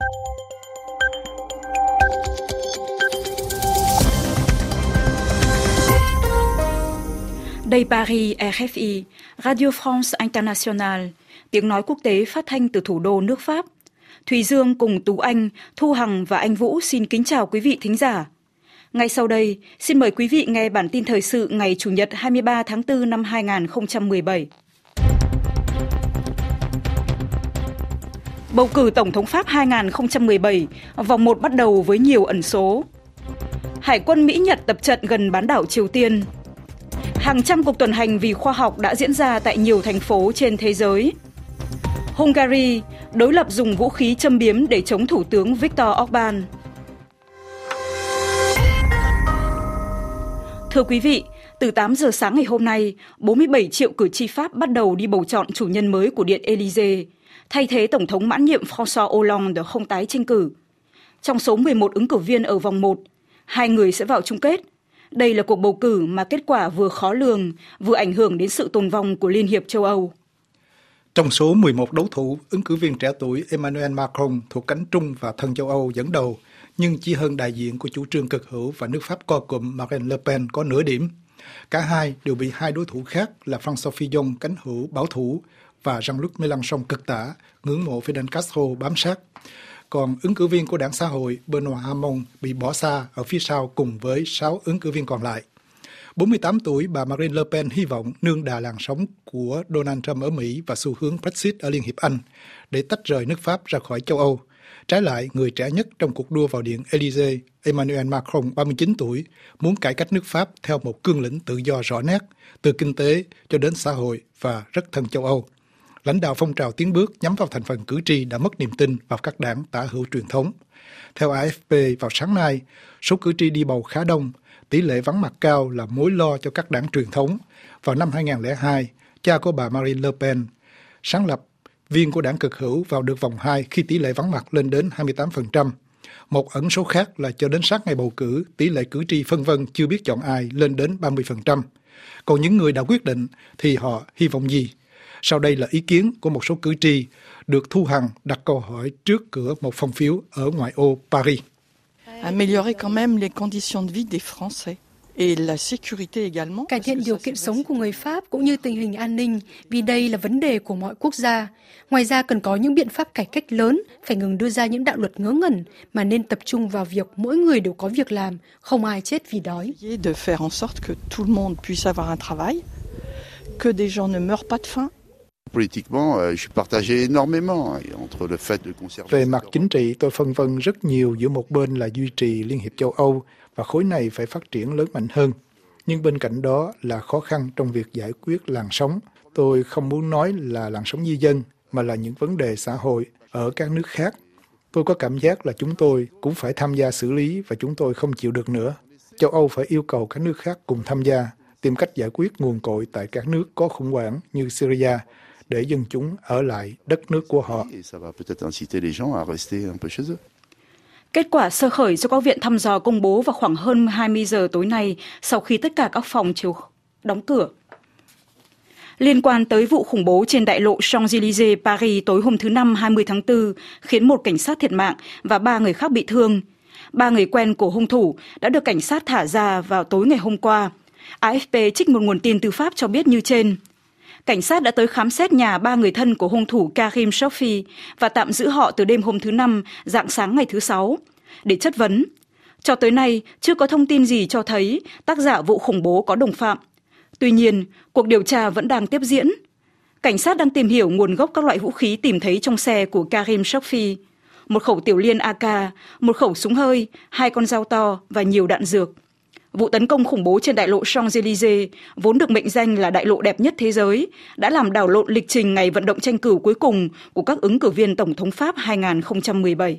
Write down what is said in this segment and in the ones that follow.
Đây Paris, RFI, Radio France Internationale, tiếng nói quốc tế phát thanh từ thủ đô nước Pháp. Thùy Dương cùng Tú Anh, Thu Hằng và Anh Vũ xin kính chào quý vị thính giả. Ngay sau đây, xin mời quý vị nghe bản tin thời sự ngày Chủ nhật 23 tháng 4 năm 2017. Bầu cử Tổng thống Pháp 2017, vòng 1 bắt đầu với nhiều ẩn số. Hải quân Mỹ-Nhật tập trận gần bán đảo Triều Tiên. Hàng trăm cuộc tuần hành vì khoa học đã diễn ra tại nhiều thành phố trên thế giới. Hungary đối lập dùng vũ khí châm biếm để chống Thủ tướng Viktor Orbán. Thưa quý vị, từ 8 giờ sáng ngày hôm nay, 47 triệu cử tri Pháp bắt đầu đi bầu chọn chủ nhân mới của Điện Élysée, thay thế Tổng thống mãn nhiệm François Hollande không tái tranh cử. Trong số 11 ứng cử viên ở vòng 1, 2 người sẽ vào chung kết. Đây là cuộc bầu cử mà kết quả vừa khó lường, vừa ảnh hưởng đến sự tồn vong của Liên hiệp châu Âu. Trong số 11 đấu thủ, ứng cử viên trẻ tuổi Emmanuel Macron thuộc cánh Trung và thân châu Âu dẫn đầu, nhưng chỉ hơn đại diện của chủ trương cực hữu và nước Pháp co cụm Marine Le Pen có nửa điểm. Cả hai đều bị hai đối thủ khác là François Fillon cánh hữu bảo thủ và Jean-Luc Mélenchon cực tả, ngưỡng mộ Fidel Castro bám sát. Còn ứng cử viên của đảng xã hội Benoît Hamon bị bỏ xa ở phía sau cùng với 6 ứng cử viên còn lại. 48 tuổi, bà Marine Le Pen hy vọng nương đà làn sóng của Donald Trump ở Mỹ và xu hướng Brexit ở Liên hiệp Anh để tách rời nước Pháp ra khỏi châu Âu. Trái lại, người trẻ nhất trong cuộc đua vào Điện Élysée, Emmanuel Macron, 39 tuổi, muốn cải cách nước Pháp theo một cương lĩnh tự do rõ nét, từ kinh tế cho đến xã hội và rất thân châu Âu. Lãnh đạo phong trào tiến bước nhắm vào thành phần cử tri đã mất niềm tin vào các đảng tả hữu truyền thống. Theo AFP, vào sáng nay, số cử tri đi bầu khá đông, tỷ lệ vắng mặt cao là mối lo cho các đảng truyền thống. Vào năm 2002, cha của bà Marine Le Pen, sáng lập viên của đảng cực hữu vào được vòng 2 khi tỷ lệ vắng mặt lên đến 28%. Một ẩn số khác là cho đến sát ngày bầu cử, tỷ lệ cử tri phân vân chưa biết chọn ai lên đến 30%. Còn những người đã quyết định thì họ hy vọng gì? Sau đây là ý kiến của một số cử tri được Thu Hằng đặt câu hỏi trước cửa một phòng phiếu ở ngoại ô Paris. Améliorer quand même les conditions de vie des Français et la sécurité également. Cải thiện điều kiện sống của người Pháp cũng như tình hình an ninh, vì đây là vấn đề của mọi quốc gia. Ngoài ra cần có những biện pháp cải cách lớn, phải ngừng đưa ra những đạo luật ngớ ngẩn mà nên tập trung vào việc mỗi người đều có việc làm, không ai chết vì đói. De faire en sorte que tout le monde puisse avoir un travail, que des gens ne meurent pas de faim. Về mặt chính trị, tôi phân vân rất nhiều giữa một bên là duy trì Liên hiệp châu Âu và khối này phải phát triển lớn mạnh hơn. Nhưng bên cạnh đó là khó khăn trong việc giải quyết làn sóng. Tôi không muốn nói là làn sóng di dân, mà là những vấn đề xã hội ở các nước khác. Tôi có cảm giác là chúng tôi cũng phải tham gia xử lý và chúng tôi không chịu được nữa. Châu Âu phải yêu cầu các nước khác cùng tham gia, tìm cách giải quyết nguồn cội tại các nước có khủng hoảng như Syria, để dân chúng ở lại đất nước của họ. Kết quả sơ khởi do các viện thăm dò công bố vào khoảng hơn 20 giờ tối nay sau khi tất cả các phòng chiếu đóng cửa. Liên quan tới vụ khủng bố trên đại lộ Champs-Élysées, Paris tối hôm thứ Năm 20 tháng 4 khiến một cảnh sát thiệt mạng và 3 người khác bị thương. 3 người quen của hung thủ đã được cảnh sát thả ra vào tối ngày hôm qua. AFP trích một nguồn tin từ Pháp cho biết như trên. Cảnh sát đã tới khám xét nhà 3 người thân của hung thủ Karim Sofi và tạm giữ họ từ đêm hôm thứ Năm, rạng sáng ngày thứ Sáu, để chất vấn. Cho tới nay, chưa có thông tin gì cho thấy tác giả vụ khủng bố có đồng phạm. Tuy nhiên, cuộc điều tra vẫn đang tiếp diễn. Cảnh sát đang tìm hiểu nguồn gốc các loại vũ khí tìm thấy trong xe của Karim Sofi, một khẩu tiểu liên AK, một khẩu súng hơi, 2 con dao to và nhiều đạn dược. Vụ tấn công khủng bố trên đại lộ Champs-Élysées, vốn được mệnh danh là đại lộ đẹp nhất thế giới, đã làm đảo lộn lịch trình ngày vận động tranh cử cuối cùng của các ứng cử viên Tổng thống Pháp 2017.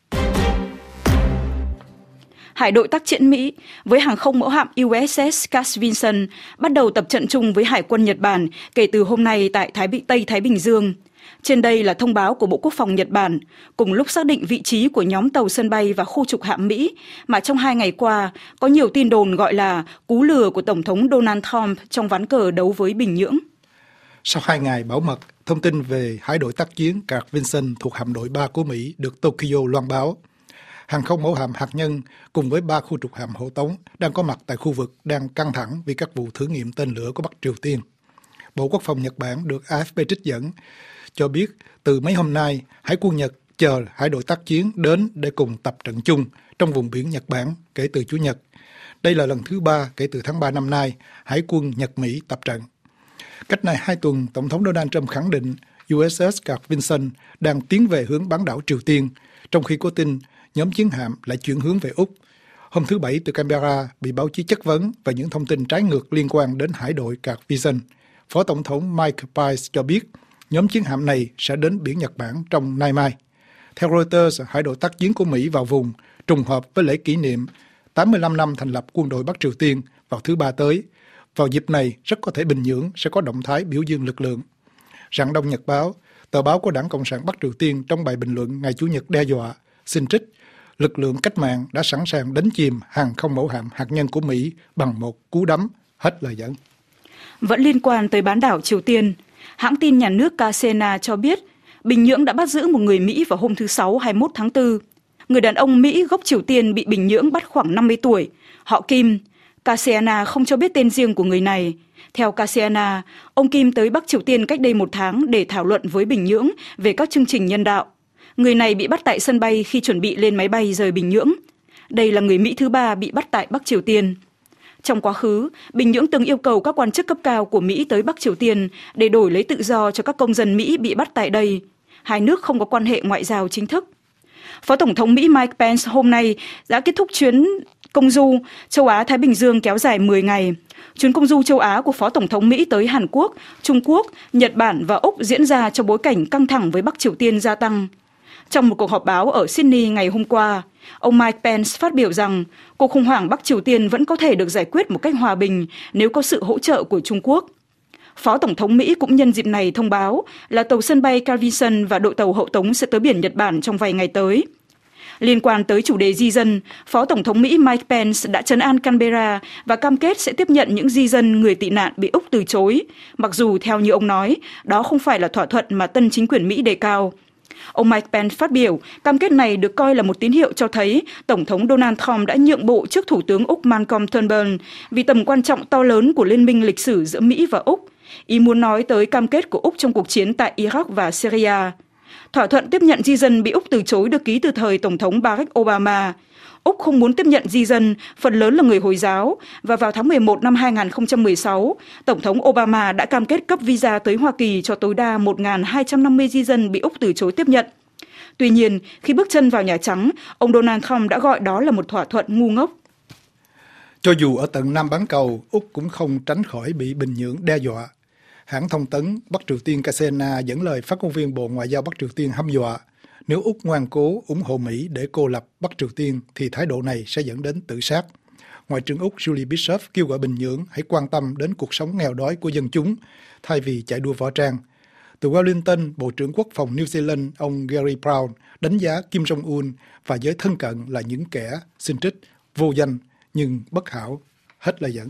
Hải đội tác chiến Mỹ với hàng không mẫu hạm USS Cass Vinson bắt đầu tập trận chung với Hải quân Nhật Bản kể từ hôm nay tại Tây Thái Bình Dương. Trên đây là thông báo của Bộ Quốc phòng Nhật Bản, cùng lúc xác định vị trí của nhóm tàu sân bay và khu trục hạm Mỹ mà trong 2 ngày qua có nhiều tin đồn gọi là cú lừa của Tổng thống Donald Trump trong ván cờ đấu với Bình Nhưỡng. Sau 2 ngày bảo mật, thông tin về hải đội tác chiến Carl Vinson thuộc hạm đội 3 của Mỹ được Tokyo loan báo. Hàng không mẫu hạm hạt nhân cùng với 3 khu trục hạm hộ tống đang có mặt tại khu vực đang căng thẳng vì các vụ thử nghiệm tên lửa của Bắc Triều Tiên. Bộ Quốc phòng Nhật Bản được AFP trích dẫn cho biết từ mấy hôm nay, Hải quân Nhật chờ hải đội tác chiến đến để cùng tập trận chung trong vùng biển Nhật Bản kể từ Chủ nhật. Đây là lần thứ 3 kể từ tháng 3 năm nay, Hải quân Nhật-Mỹ tập trận. Cách này 2 tuần, Tổng thống Donald Trump khẳng định USS Carl Vinson đang tiến về hướng bán đảo Triều Tiên, trong khi có tin nhóm chiến hạm lại chuyển hướng về Úc. Hôm thứ Bảy từ Canberra bị báo chí chất vấn về những thông tin trái ngược liên quan đến hải đội Carl Vinson. Phó Tổng thống Mike Pence cho biết nhóm chiến hạm này sẽ đến biển Nhật Bản trong nay mai. Theo Reuters, hải đội tác chiến của Mỹ vào vùng trùng hợp với lễ kỷ niệm 85 năm thành lập quân đội Bắc Triều Tiên vào thứ Ba tới. Vào dịp này, rất có thể Bình Nhưỡng sẽ có động thái biểu dương lực lượng. Rạng Đông Nhật Báo, tờ báo của Đảng Cộng sản Bắc Triều Tiên trong bài bình luận ngày Chủ nhật đe dọa, xin trích, lực lượng cách mạng đã sẵn sàng đánh chìm hàng không mẫu hạm hạt nhân của Mỹ bằng một cú đấm, hết lời dẫn. Vẫn liên quan tới bán đảo Triều Tiên, hãng tin nhà nước KCNA cho biết Bình Nhưỡng đã bắt giữ một người Mỹ vào hôm thứ Sáu 21 tháng 4. Người đàn ông Mỹ gốc Triều Tiên bị Bình Nhưỡng bắt khoảng 50 tuổi, họ Kim. KCNA không cho biết tên riêng của người này. Theo KCNA, ông Kim tới Bắc Triều Tiên cách đây 1 tháng để thảo luận với Bình Nhưỡng về các chương trình nhân đạo. Người này bị bắt tại sân bay khi chuẩn bị lên máy bay rời Bình Nhưỡng. Đây là người Mỹ thứ 3 bị bắt tại Bắc Triều Tiên. Trong quá khứ, Bình Nhưỡng từng yêu cầu các quan chức cấp cao của Mỹ tới Bắc Triều Tiên để đổi lấy tự do cho các công dân Mỹ bị bắt tại đây. Hai nước không có quan hệ ngoại giao chính thức. Phó Tổng thống Mỹ Mike Pence hôm nay đã kết thúc chuyến công du châu Á-Thái Bình Dương kéo dài 10 ngày. Chuyến công du châu Á của Phó Tổng thống Mỹ tới Hàn Quốc, Trung Quốc, Nhật Bản và Úc diễn ra trong bối cảnh căng thẳng với Bắc Triều Tiên gia tăng. Trong một cuộc họp báo ở Sydney ngày hôm qua, ông Mike Pence phát biểu rằng cuộc khủng hoảng Bắc Triều Tiên vẫn có thể được giải quyết một cách hòa bình nếu có sự hỗ trợ của Trung Quốc. Phó Tổng thống Mỹ cũng nhân dịp này thông báo là tàu sân bay Carl Vinson và đội tàu hậu tống sẽ tới biển Nhật Bản trong vài ngày tới. Liên quan tới chủ đề di dân, Phó Tổng thống Mỹ Mike Pence đã trấn an Canberra và cam kết sẽ tiếp nhận những di dân người tị nạn bị Úc từ chối, mặc dù theo như ông nói, đó không phải là thỏa thuận mà tân chính quyền Mỹ đề cao. Ông Mike Pence phát biểu, cam kết này được coi là một tín hiệu cho thấy Tổng thống Donald Trump đã nhượng bộ trước Thủ tướng Úc Malcolm Turnbull vì tầm quan trọng to lớn của liên minh lịch sử giữa Mỹ và Úc. Ý muốn nói tới cam kết của Úc trong cuộc chiến tại Iraq và Syria. Thỏa thuận tiếp nhận di dân bị Úc từ chối được ký từ thời Tổng thống Barack Obama. Úc không muốn tiếp nhận di dân, phần lớn là người Hồi giáo, và vào tháng 11 năm 2016, Tổng thống Obama đã cam kết cấp visa tới Hoa Kỳ cho tối đa 1.250 di dân bị Úc từ chối tiếp nhận. Tuy nhiên, khi bước chân vào Nhà Trắng, ông Donald Trump đã gọi đó là một thỏa thuận ngu ngốc. Cho dù ở tận Nam bán cầu, Úc cũng không tránh khỏi bị Bình Nhưỡng đe dọa. Hãng thông tấn Bắc Triều Tiên KCNA dẫn lời phát ngôn viên Bộ Ngoại giao Bắc Triều Tiên hăm dọa, nếu Úc ngoan cố ủng hộ Mỹ để cô lập Bắc Triều Tiên thì thái độ này sẽ dẫn đến tự sát. Ngoại trưởng Úc Julie Bishop kêu gọi Bình Nhưỡng hãy quan tâm đến cuộc sống nghèo đói của dân chúng thay vì chạy đua võ trang. Từ Wellington, Bộ trưởng Quốc phòng New Zealand ông Gary Brown đánh giá Kim Jong-un và giới thân cận là những kẻ xin trích, vô danh nhưng bất hảo. Hết lời dẫn.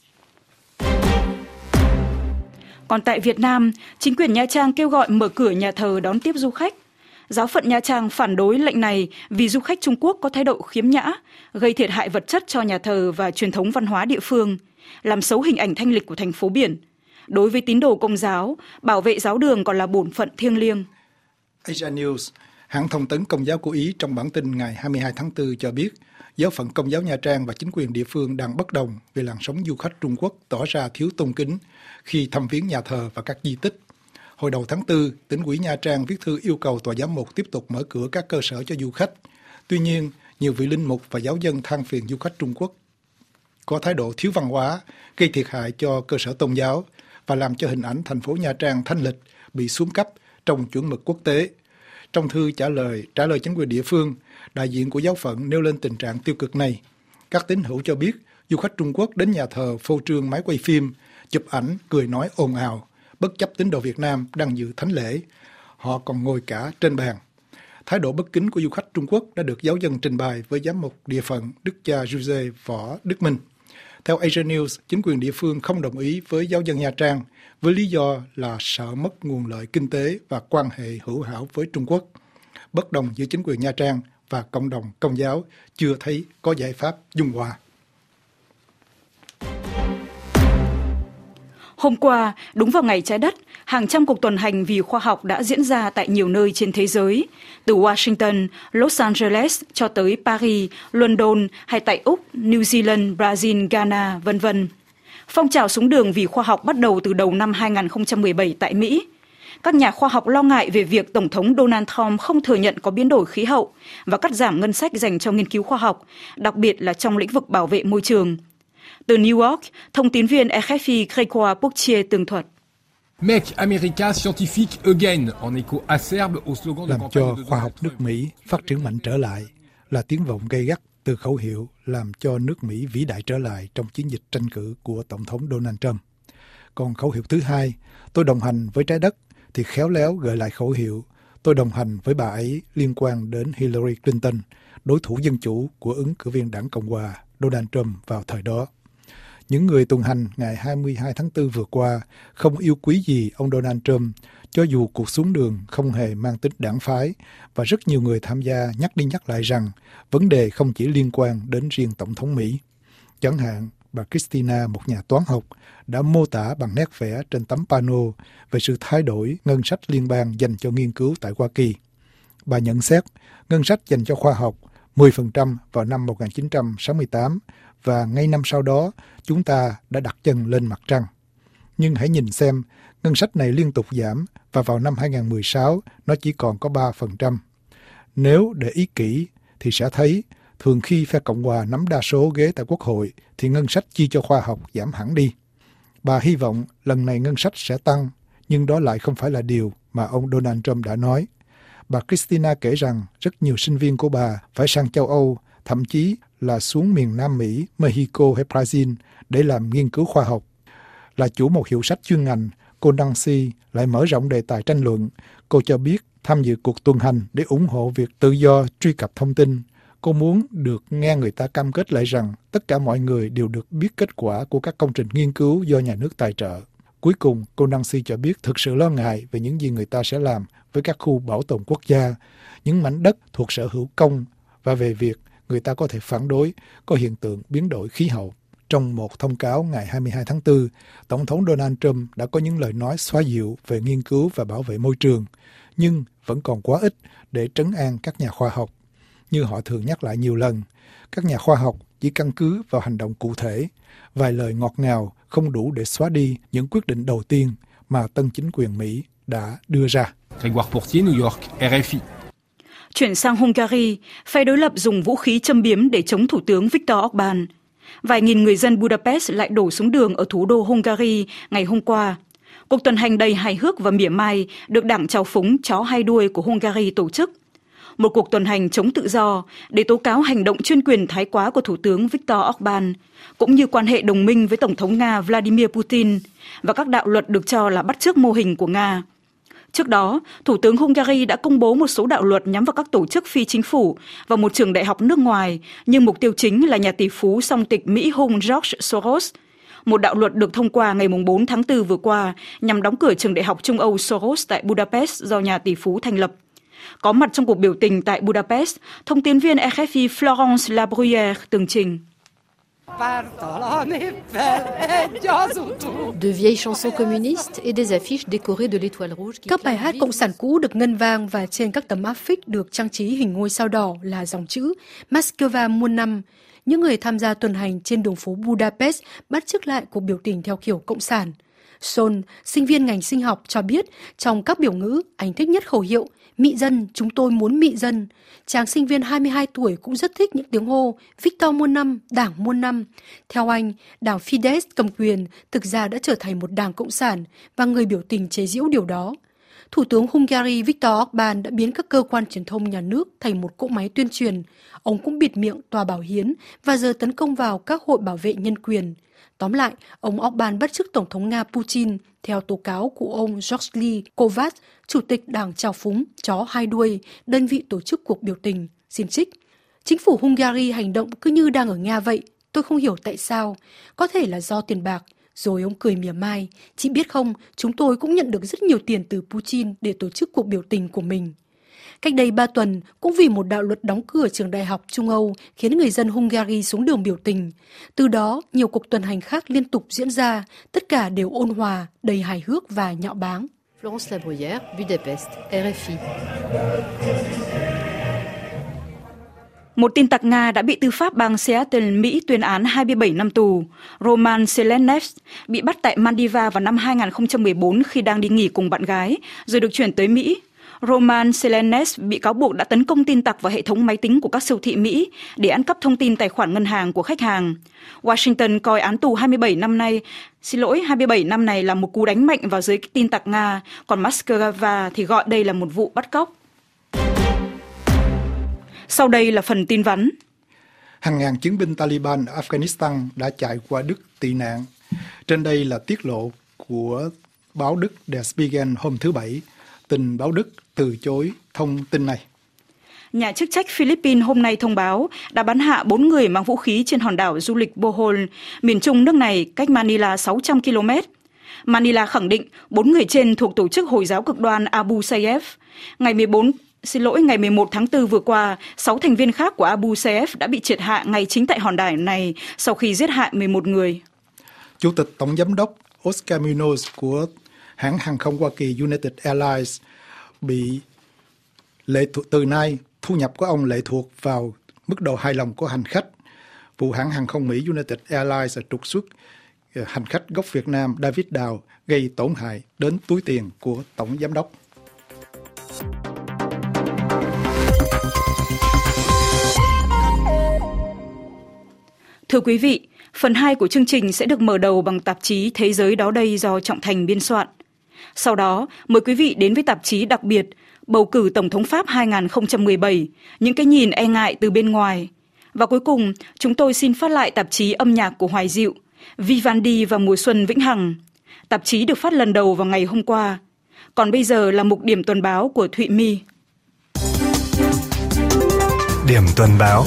Còn tại Việt Nam, chính quyền Nha Trang kêu gọi mở cửa nhà thờ đón tiếp du khách. Giáo phận Nha Trang phản đối lệnh này vì du khách Trung Quốc có thái độ khiếm nhã, gây thiệt hại vật chất cho nhà thờ và truyền thống văn hóa địa phương, làm xấu hình ảnh thanh lịch của thành phố biển. Đối với tín đồ Công giáo, bảo vệ giáo đường còn là bổn phận thiêng liêng. Asia News, hãng thông tấn Công giáo của Ý trong bản tin ngày 22 tháng 4 cho biết, giáo phận Công giáo Nha Trang và chính quyền địa phương đang bất đồng về làn sóng du khách Trung Quốc tỏ ra thiếu tôn kính khi thăm viếng nhà thờ và các di tích. Hồi đầu tháng 4, tỉnh ủy Nha Trang viết thư yêu cầu tòa giám mục tiếp tục mở cửa các cơ sở cho du khách. Tuy nhiên, nhiều vị linh mục và giáo dân than phiền du khách Trung Quốc có thái độ thiếu văn hóa, gây thiệt hại cho cơ sở tôn giáo và làm cho hình ảnh thành phố Nha Trang thanh lịch bị xuống cấp trong chuẩn mực quốc tế. Trong thư trả lời chính quyền địa phương, đại diện của giáo phận nêu lên tình trạng tiêu cực này. Các tín hữu cho biết, du khách Trung Quốc đến nhà thờ phô trương máy quay phim, chụp ảnh, cười nói ồn ào, bất chấp tín đồ Việt Nam đang dự thánh lễ. Họ còn ngồi cả trên bàn. Thái độ bất kính của du khách Trung Quốc đã được giáo dân trình bày với giám mục địa phận Đức cha Giuse Võ Đức Minh. Theo Asia News, chính quyền địa phương không đồng ý với giáo dân Nha Trang với lý do là sợ mất nguồn lợi kinh tế và quan hệ hữu hảo với Trung Quốc. Bất đồng giữa chính quyền Nha Trang và cộng đồng Công giáo chưa thấy có giải pháp dung hòa. Hôm qua, đúng vào ngày Trái Đất, hàng trăm cuộc tuần hành vì khoa học đã diễn ra tại nhiều nơi trên thế giới, từ Washington, Los Angeles cho tới Paris, London hay tại Úc, New Zealand, Brazil, Ghana, v.v. Phong trào xuống đường vì khoa học bắt đầu từ đầu năm 2017 tại Mỹ. Các nhà khoa học lo ngại về việc Tổng thống Donald Trump không thừa nhận có biến đổi khí hậu và cắt giảm ngân sách dành cho nghiên cứu khoa học, đặc biệt là trong lĩnh vực bảo vệ môi trường. Từ New York, thông tín viên RFI Grégoire Poutier tường thuật. Make America scientific again, en écho acerbe au slogan de Làm campagne cho de khoa học nước Mỹ phát triển mạnh trở lại là tiếng vọng gay gắt từ khẩu hiệu làm cho nước Mỹ vĩ đại trở lại trong chiến dịch tranh cử của Tổng thống Donald Trump. Còn khẩu hiệu thứ hai, tôi đồng hành với trái đất, thì khéo léo gợi lại khẩu hiệu tôi đồng hành với bà ấy liên quan đến Hillary Clinton, đối thủ dân chủ của ứng cử viên đảng Cộng hòa Donald Trump vào thời đó. Những người tuần hành ngày 22 tháng 4 vừa qua không yêu quý gì ông Donald Trump, cho dù cuộc xuống đường không hề mang tính đảng phái, và rất nhiều người tham gia nhắc đi nhắc lại rằng vấn đề không chỉ liên quan đến riêng Tổng thống Mỹ. Chẳng hạn, bà Christina, một nhà toán học, đã mô tả bằng nét vẽ trên tấm pano về sự thay đổi ngân sách liên bang dành cho nghiên cứu tại Hoa Kỳ. Bà nhận xét ngân sách dành cho khoa học 10% vào năm 1968 và ngay năm sau đó chúng ta đã đặt chân lên mặt trăng. Nhưng hãy nhìn xem, ngân sách này liên tục giảm và vào năm 2016 nó chỉ còn có 3%. Nếu để ý kỹ thì sẽ thấy thường khi phe Cộng hòa nắm đa số ghế tại Quốc hội thì ngân sách chi cho khoa học giảm hẳn đi. Bà hy vọng lần này ngân sách sẽ tăng, nhưng đó lại không phải là điều mà ông Donald Trump đã nói. Bà Christina kể rằng rất nhiều sinh viên của bà phải sang châu Âu, thậm chí là xuống miền Nam Mỹ, Mexico hay Brazil để làm nghiên cứu khoa học. Là chủ một hiệu sách chuyên ngành, cô Nancy lại mở rộng đề tài tranh luận. Cô cho biết tham dự cuộc tuần hành để ủng hộ việc tự do truy cập thông tin. Cô muốn được nghe người ta cam kết lại rằng tất cả mọi người đều được biết kết quả của các công trình nghiên cứu do nhà nước tài trợ. Cuối cùng, cô Nancy cho biết thực sự lo ngại về những gì người ta sẽ làm với các khu bảo tồn quốc gia, những mảnh đất thuộc sở hữu công và về việc người ta có thể phản đối có hiện tượng biến đổi khí hậu. Trong một thông cáo ngày 22 tháng 4, Tổng thống Donald Trump đã có những lời nói xoa dịu về nghiên cứu và bảo vệ môi trường, nhưng vẫn còn quá ít để trấn an các nhà khoa học. Như họ thường nhắc lại nhiều lần, các nhà khoa học chỉ căn cứ vào hành động cụ thể, vài lời ngọt ngào không đủ để xóa đi những quyết định đầu tiên mà tân chính quyền Mỹ đã đưa ra. Grégoire Poutier, New York, RFI. Chuyển sang Hungary, phe đối lập dùng vũ khí châm biếm để chống Thủ tướng Viktor Orbán. Vài nghìn người dân Budapest lại đổ xuống đường ở thủ đô Hungary ngày hôm qua. Cuộc tuần hành đầy hài hước và mỉa mai được đảng trào phúng chó hai đuôi của Hungary tổ chức. Một cuộc tuần hành chống tự do để tố cáo hành động chuyên quyền thái quá của Thủ tướng Viktor Orbán, cũng như quan hệ đồng minh với Tổng thống Nga Vladimir Putin và các đạo luật được cho là bắt chước mô hình của Nga. Trước đó, Thủ tướng Hungary đã công bố một số đạo luật nhắm vào các tổ chức phi chính phủ và một trường đại học nước ngoài, nhưng mục tiêu chính là nhà tỷ phú song tịch Mỹ Hung George Soros. Một đạo luật được thông qua ngày 4 tháng 4 vừa qua nhằm đóng cửa trường đại học Trung Âu Soros tại Budapest do nhà tỷ phú thành lập. Có mặt trong cuộc biểu tình tại Budapest, thông tín viên RFI Florence Labruyère tường trình. De vieilles chansons communistes et des affiches décorées de l'étoile rouge. Các bài hát cộng sản cũ được ngân vang và trên các tấm áp phích được trang trí hình ngôi sao đỏ là dòng chữ Moscow muôn năm. Những người tham gia tuần hành trên đường phố Budapest bắt chước lại cuộc biểu tình theo kiểu cộng sản. Son, sinh viên ngành sinh học cho biết trong các biểu ngữ, anh thích nhất khẩu hiệu "Mị dân, chúng tôi muốn mị dân". Chàng sinh viên 22 tuổi cũng rất thích những tiếng hô Victor muôn năm, Đảng muôn năm. Theo anh, đảng Fidesz cầm quyền thực ra đã trở thành một đảng cộng sản và người biểu tình chế giễu điều đó. Thủ tướng Hungary Viktor Orbán đã biến các cơ quan truyền thông nhà nước thành một cỗ máy tuyên truyền. Ông cũng bịt miệng tòa bảo hiến và giờ tấn công vào các hội bảo vệ nhân quyền. Tóm lại, ông Orbán bắt chước Tổng thống Nga Putin theo tố cáo của ông Georgy Kovács, chủ tịch đảng trào phúng chó hai đuôi, đơn vị tổ chức cuộc biểu tình, xin trích. Chính phủ Hungary hành động cứ như đang ở Nga vậy, tôi không hiểu tại sao. Có thể là do tiền bạc, Rồi ông cười mỉa mai, chị biết không, chúng tôi cũng nhận được rất nhiều tiền từ Putin để tổ chức cuộc biểu tình của mình. Cách đây 3 tuần, cũng vì một đạo luật đóng cửa trường đại học Trung Âu khiến người dân Hungary xuống đường biểu tình. Từ đó, nhiều cuộc tuần hành khác liên tục diễn ra, tất cả đều ôn hòa, đầy hài hước và nhạo báng. Florence Labruyère, Budapest, RFI. Một tin tặc Nga đã bị tư pháp bang Seattle, Mỹ tuyên án 27 năm tù. Roman Selenev bị bắt tại Maldives vào năm 2014 khi đang đi nghỉ cùng bạn gái, rồi được chuyển tới Mỹ. Roman Selenev bị cáo buộc đã tấn công tin tặc vào hệ thống máy tính của các siêu thị Mỹ để ăn cắp thông tin tài khoản ngân hàng của khách hàng. Washington coi án tù 27 năm này là một cú đánh mạnh vào giới tin tặc Nga, còn Moscow thì gọi đây là một vụ bắt cóc. Sau đây là phần tin vắn. Hàng ngàn chiến binh Taliban Afghanistan đã chạy qua Đức tị nạn. Trên đây là tiết lộ của báo Đức Der Spiegel hôm thứ Bảy. Tình báo Đức từ chối thông tin này. Nhà chức trách Philippines hôm nay thông báo đã bắn hạ 4 người mang vũ khí trên hòn đảo du lịch Bohol, miền trung nước này cách Manila 600 km. Manila khẳng định 4 người trên thuộc tổ chức Hồi giáo cực đoan Abu Sayyaf. Ngày 11 tháng 4 vừa qua, 6 thành viên khác của Abu Sayyaf đã bị triệt hạ ngay chính tại hòn đảo này sau khi giết hại 11 người. Chủ tịch Tổng giám đốc Oscar Munoz của hãng hàng không Hoa Kỳ United Airlines bị từ nay thu nhập của ông lệ thuộc vào mức độ hài lòng của hành khách. Vụ hãng hàng không Mỹ United Airlines trục xuất hành khách gốc Việt Nam David Đào gây tổn hại đến túi tiền của Tổng giám đốc. Thưa quý vị, phần 2 của chương trình sẽ được mở đầu bằng tạp chí Thế giới đó đây do Trọng Thành biên soạn. Sau đó, mời quý vị đến với tạp chí đặc biệt Bầu cử Tổng thống Pháp 2017, những cái nhìn e ngại từ bên ngoài. Và cuối cùng, chúng tôi xin phát lại tạp chí âm nhạc của Hoài Diệu, Vivaldi và Mùa Xuân Vĩnh Hằng. Tạp chí được phát lần đầu vào ngày hôm qua. Còn bây giờ là mục điểm tuần báo của Thụy My. Điểm tuần báo.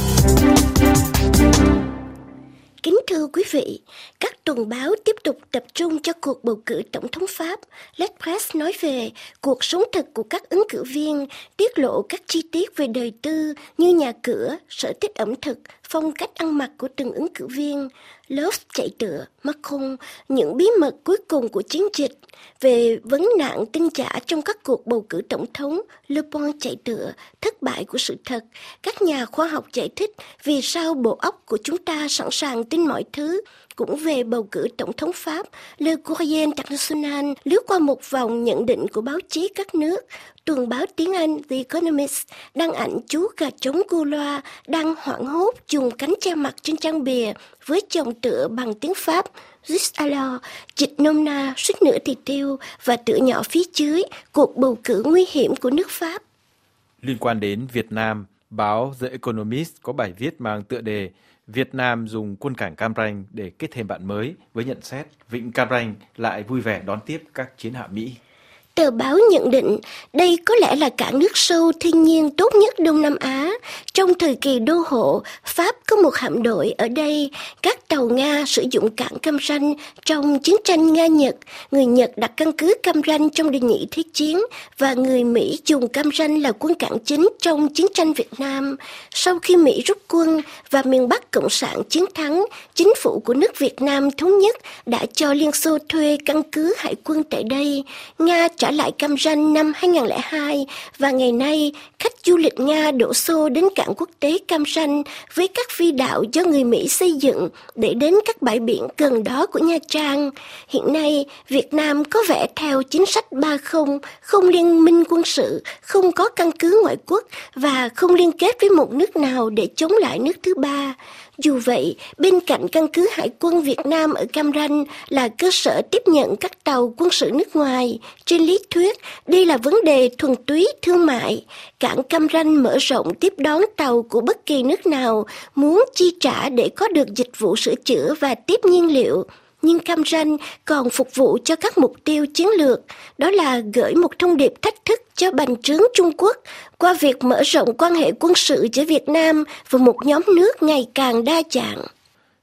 Kính thưa quý vị, các tuần báo tiếp tục tập trung cho cuộc bầu cử tổng thống Pháp. L'Express nói về cuộc sống thực của các ứng cử viên, tiết lộ các chi tiết về đời tư như nhà cửa, sở thích ẩm thực, phong cách ăn mặc của từng ứng cử viên. Love chạy tựa, Macron, những bí mật cuối cùng của chiến dịch. Về vấn nạn tin giả trong các cuộc bầu cử tổng thống, Le Pen chạy tựa, thất bại của sự thật. Các nhà khoa học giải thích vì sao bộ óc của chúng ta sẵn sàng tin mọi thứ. Cũng về bầu cử tổng thống Pháp, Le Courrier International lướt qua một vòng nhận định của báo chí các nước. Tuần báo tiếng Anh The Economist đăng ảnh chú gà trống Gaulois đang hoảng hốt dùng cánh che mặt trên trang bìa với chồng tựa bằng tiếng Pháp Juste alors, dịch nôm na suýt nữa thì tiêu và tựa nhỏ phía dưới cuộc bầu cử nguy hiểm của nước Pháp. Liên quan đến Việt Nam, báo The Economist có bài viết mang tựa đề Việt Nam dùng quân cảng Cam Ranh để kết thêm bạn mới với nhận xét Vịnh Cam Ranh lại vui vẻ đón tiếp các chiến hạm Mỹ. Tờ báo nhận định đây có lẽ là cảng nước sâu thiên nhiên tốt nhất Đông Nam Á. Trong thời kỳ đô hộ, Pháp có một hạm đội ở đây. Các tàu Nga sử dụng cảng Cam Ranh trong chiến tranh Nga-Nhật. Người Nhật đặt căn cứ Cam Ranh trong Đệ nhị Thế chiến và người Mỹ dùng Cam Ranh là quân cảng chính trong chiến tranh Việt Nam. Sau khi Mỹ rút quân và miền Bắc Cộng sản chiến thắng, chính phủ của nước Việt Nam thống nhất đã cho Liên Xô thuê căn cứ hải quân tại đây. Nga trả lại Cam Ranh năm 2002 và ngày nay khách du lịch Nga đổ xô đến cảng quốc tế Cam Ranh với các phi đạo do người Mỹ xây dựng để đến các bãi biển gần đó của Nha Trang. Hiện nay, Việt Nam có vẻ theo chính sách 30, không liên minh quân sự, không có căn cứ ngoại quốc và không liên kết với một nước nào để chống lại nước thứ ba. Dù vậy, bên cạnh căn cứ hải quân Việt Nam ở Cam Ranh là cơ sở tiếp nhận các tàu quân sự nước ngoài. Trên lý thuyết, đây là vấn đề thuần túy thương mại. Cảng Cam Ranh mở rộng tiếp đón tàu của bất kỳ nước nào muốn chi trả để có được dịch vụ sửa chữa và tiếp nhiên liệu. Nhưng Cam Ranh còn phục vụ cho các mục tiêu chiến lược, đó là gửi một thông điệp thách thức cho bành trướng Trung Quốc qua việc mở rộng quan hệ quân sự giữa Việt Nam và một nhóm nước ngày càng đa dạng.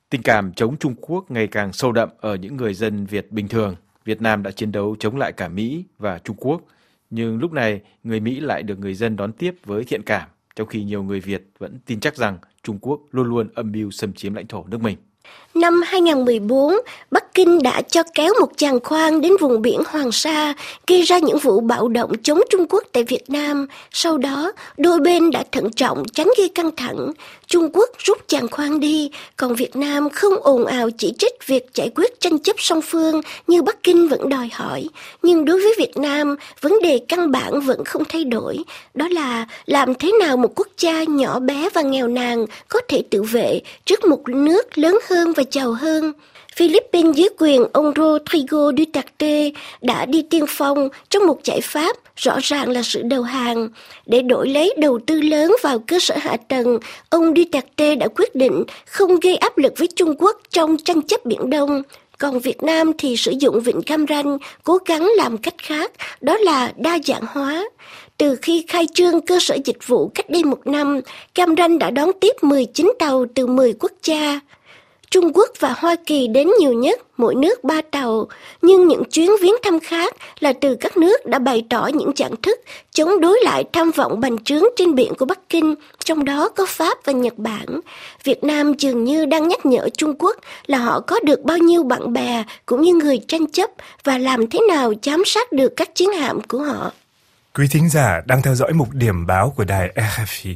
Tình cảm chống Trung Quốc ngày càng sâu đậm ở những người dân Việt bình thường. Việt Nam đã chiến đấu chống lại cả Mỹ và Trung Quốc, nhưng lúc này người Mỹ lại được người dân đón tiếp với thiện cảm, trong khi nhiều người Việt vẫn tin chắc rằng Trung Quốc luôn luôn âm mưu xâm chiếm lãnh thổ nước mình. Năm 2014, Bắc Kinh đã cho kéo một giàn khoan đến vùng biển Hoàng Sa, gây ra những vụ bạo động chống Trung Quốc tại Việt Nam. Sau đó, đôi bên đã thận trọng tránh gây căng thẳng. Trung Quốc rút giàn khoan đi, còn Việt Nam không ồn ào chỉ trích việc giải quyết tranh chấp song phương như Bắc Kinh vẫn đòi hỏi. Nhưng đối với Việt Nam, vấn đề căn bản vẫn không thay đổi. Đó là làm thế nào một quốc gia nhỏ bé và nghèo nàn có thể tự vệ trước một nước lớn hơn và giàu hơn. Philippines dưới quyền ông Rodrigo Duterte đã đi tiên phong trong một giải pháp rõ ràng là sự đầu hàng. Để đổi lấy đầu tư lớn vào cơ sở hạ tầng, ông Duterte đã quyết định không gây áp lực với Trung Quốc trong tranh chấp Biển Đông. Còn Việt Nam thì sử dụng vịnh Cam Ranh, cố gắng làm cách khác, đó là đa dạng hóa. Từ khi khai trương cơ sở dịch vụ cách đây 1 năm, Cam Ranh đã đón tiếp 19 tàu từ 10 quốc gia. Trung Quốc và Hoa Kỳ đến nhiều nhất, mỗi nước 3 tàu, nhưng những chuyến viếng thăm khác là từ các nước đã bày tỏ những dạng thức chống đối lại tham vọng bành trướng trên biển của Bắc Kinh, trong đó có Pháp và Nhật Bản. Việt Nam dường như đang nhắc nhở Trung Quốc là họ có được bao nhiêu bạn bè cũng như người tranh chấp và làm thế nào giám sát được các chiến hạm của họ. Quý thính giả đang theo dõi mục điểm báo của đài RFI.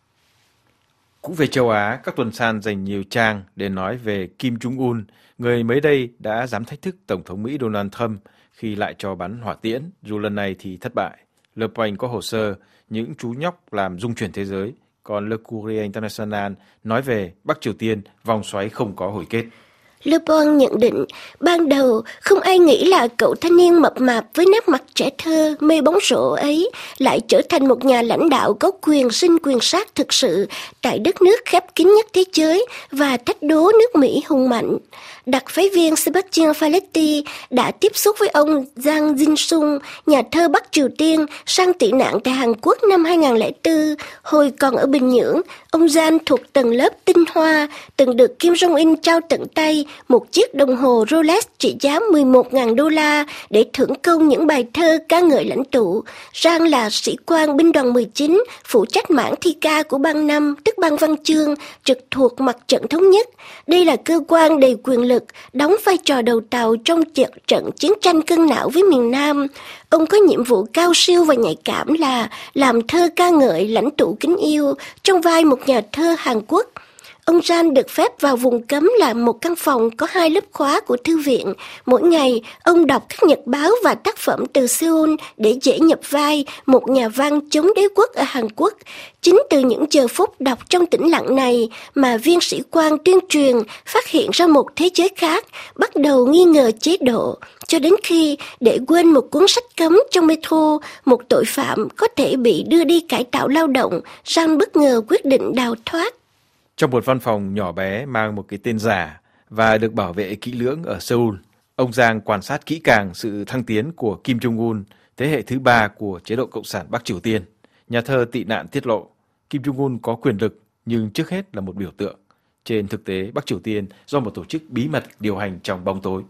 Cũng về châu Á, các tuần san dành nhiều trang để nói về Kim Jong-un, người mới đây đã dám thách thức Tổng thống Mỹ Donald Trump khi lại cho bắn hỏa tiễn, dù lần này thì thất bại. Le Point có hồ sơ những chú nhóc làm rung chuyển thế giới, còn Le Courrier International nói về Bắc Triều Tiên vòng xoáy không có hồi kết. Le Bon nhận định, ban đầu không ai nghĩ là cậu thanh niên mập mạp với nét mặt trẻ thơ, mê bóng rổ ấy lại trở thành một nhà lãnh đạo có quyền sinh quyền sát thực sự tại đất nước khép kín nhất thế giới và thách đố nước Mỹ hùng mạnh. Đặc phái viên Sebastian Faletti đã tiếp xúc với ông Jang Jin-sung, nhà thơ Bắc Triều Tiên, sang tị nạn tại Hàn Quốc năm 2004. Hồi còn ở Bình Nhưỡng, ông Jang thuộc tầng lớp tinh hoa, từng được Kim Jong-un trao tận tay một chiếc đồng hồ Rolex trị giá 11.000 đô la để thưởng công những bài thơ ca ngợi lãnh tụ. Jang là sĩ quan binh đoàn 19, phụ trách mảng thi ca của ban 5, tức ban văn chương, trực thuộc mặt trận thống nhất. Đây là cơ quan đầy quyền lực, đóng vai trò đầu tàu trong trận chiến tranh cân não với miền Nam. Ông có nhiệm vụ cao siêu và nhạy cảm là làm thơ ca ngợi lãnh tụ kính yêu trong vai một nhà thơ Hàn Quốc. Ông Jan được phép vào vùng cấm là một căn phòng có 2 lớp khóa của thư viện. Mỗi ngày, ông đọc các nhật báo và tác phẩm từ Seoul để dễ nhập vai một nhà văn chống đế quốc ở Hàn Quốc. Chính từ những giờ phút đọc trong tĩnh lặng này mà viên sĩ quan tuyên truyền phát hiện ra một thế giới khác, bắt đầu nghi ngờ chế độ. Cho đến khi, để quên một cuốn sách cấm trong metro, một tội phạm có thể bị đưa đi cải tạo lao động, Jan bất ngờ quyết định đào thoát. Trong một văn phòng nhỏ bé mang một cái tên giả và được bảo vệ kỹ lưỡng ở Seoul, ông Giang quan sát kỹ càng sự thăng tiến của Kim Jong-un, thế hệ thứ 3 của chế độ Cộng sản Bắc Triều Tiên. Nhà thơ tị nạn tiết lộ, Kim Jong-un có quyền lực nhưng trước hết là một biểu tượng. Trên thực tế, Bắc Triều Tiên do một tổ chức bí mật điều hành trong bóng tối.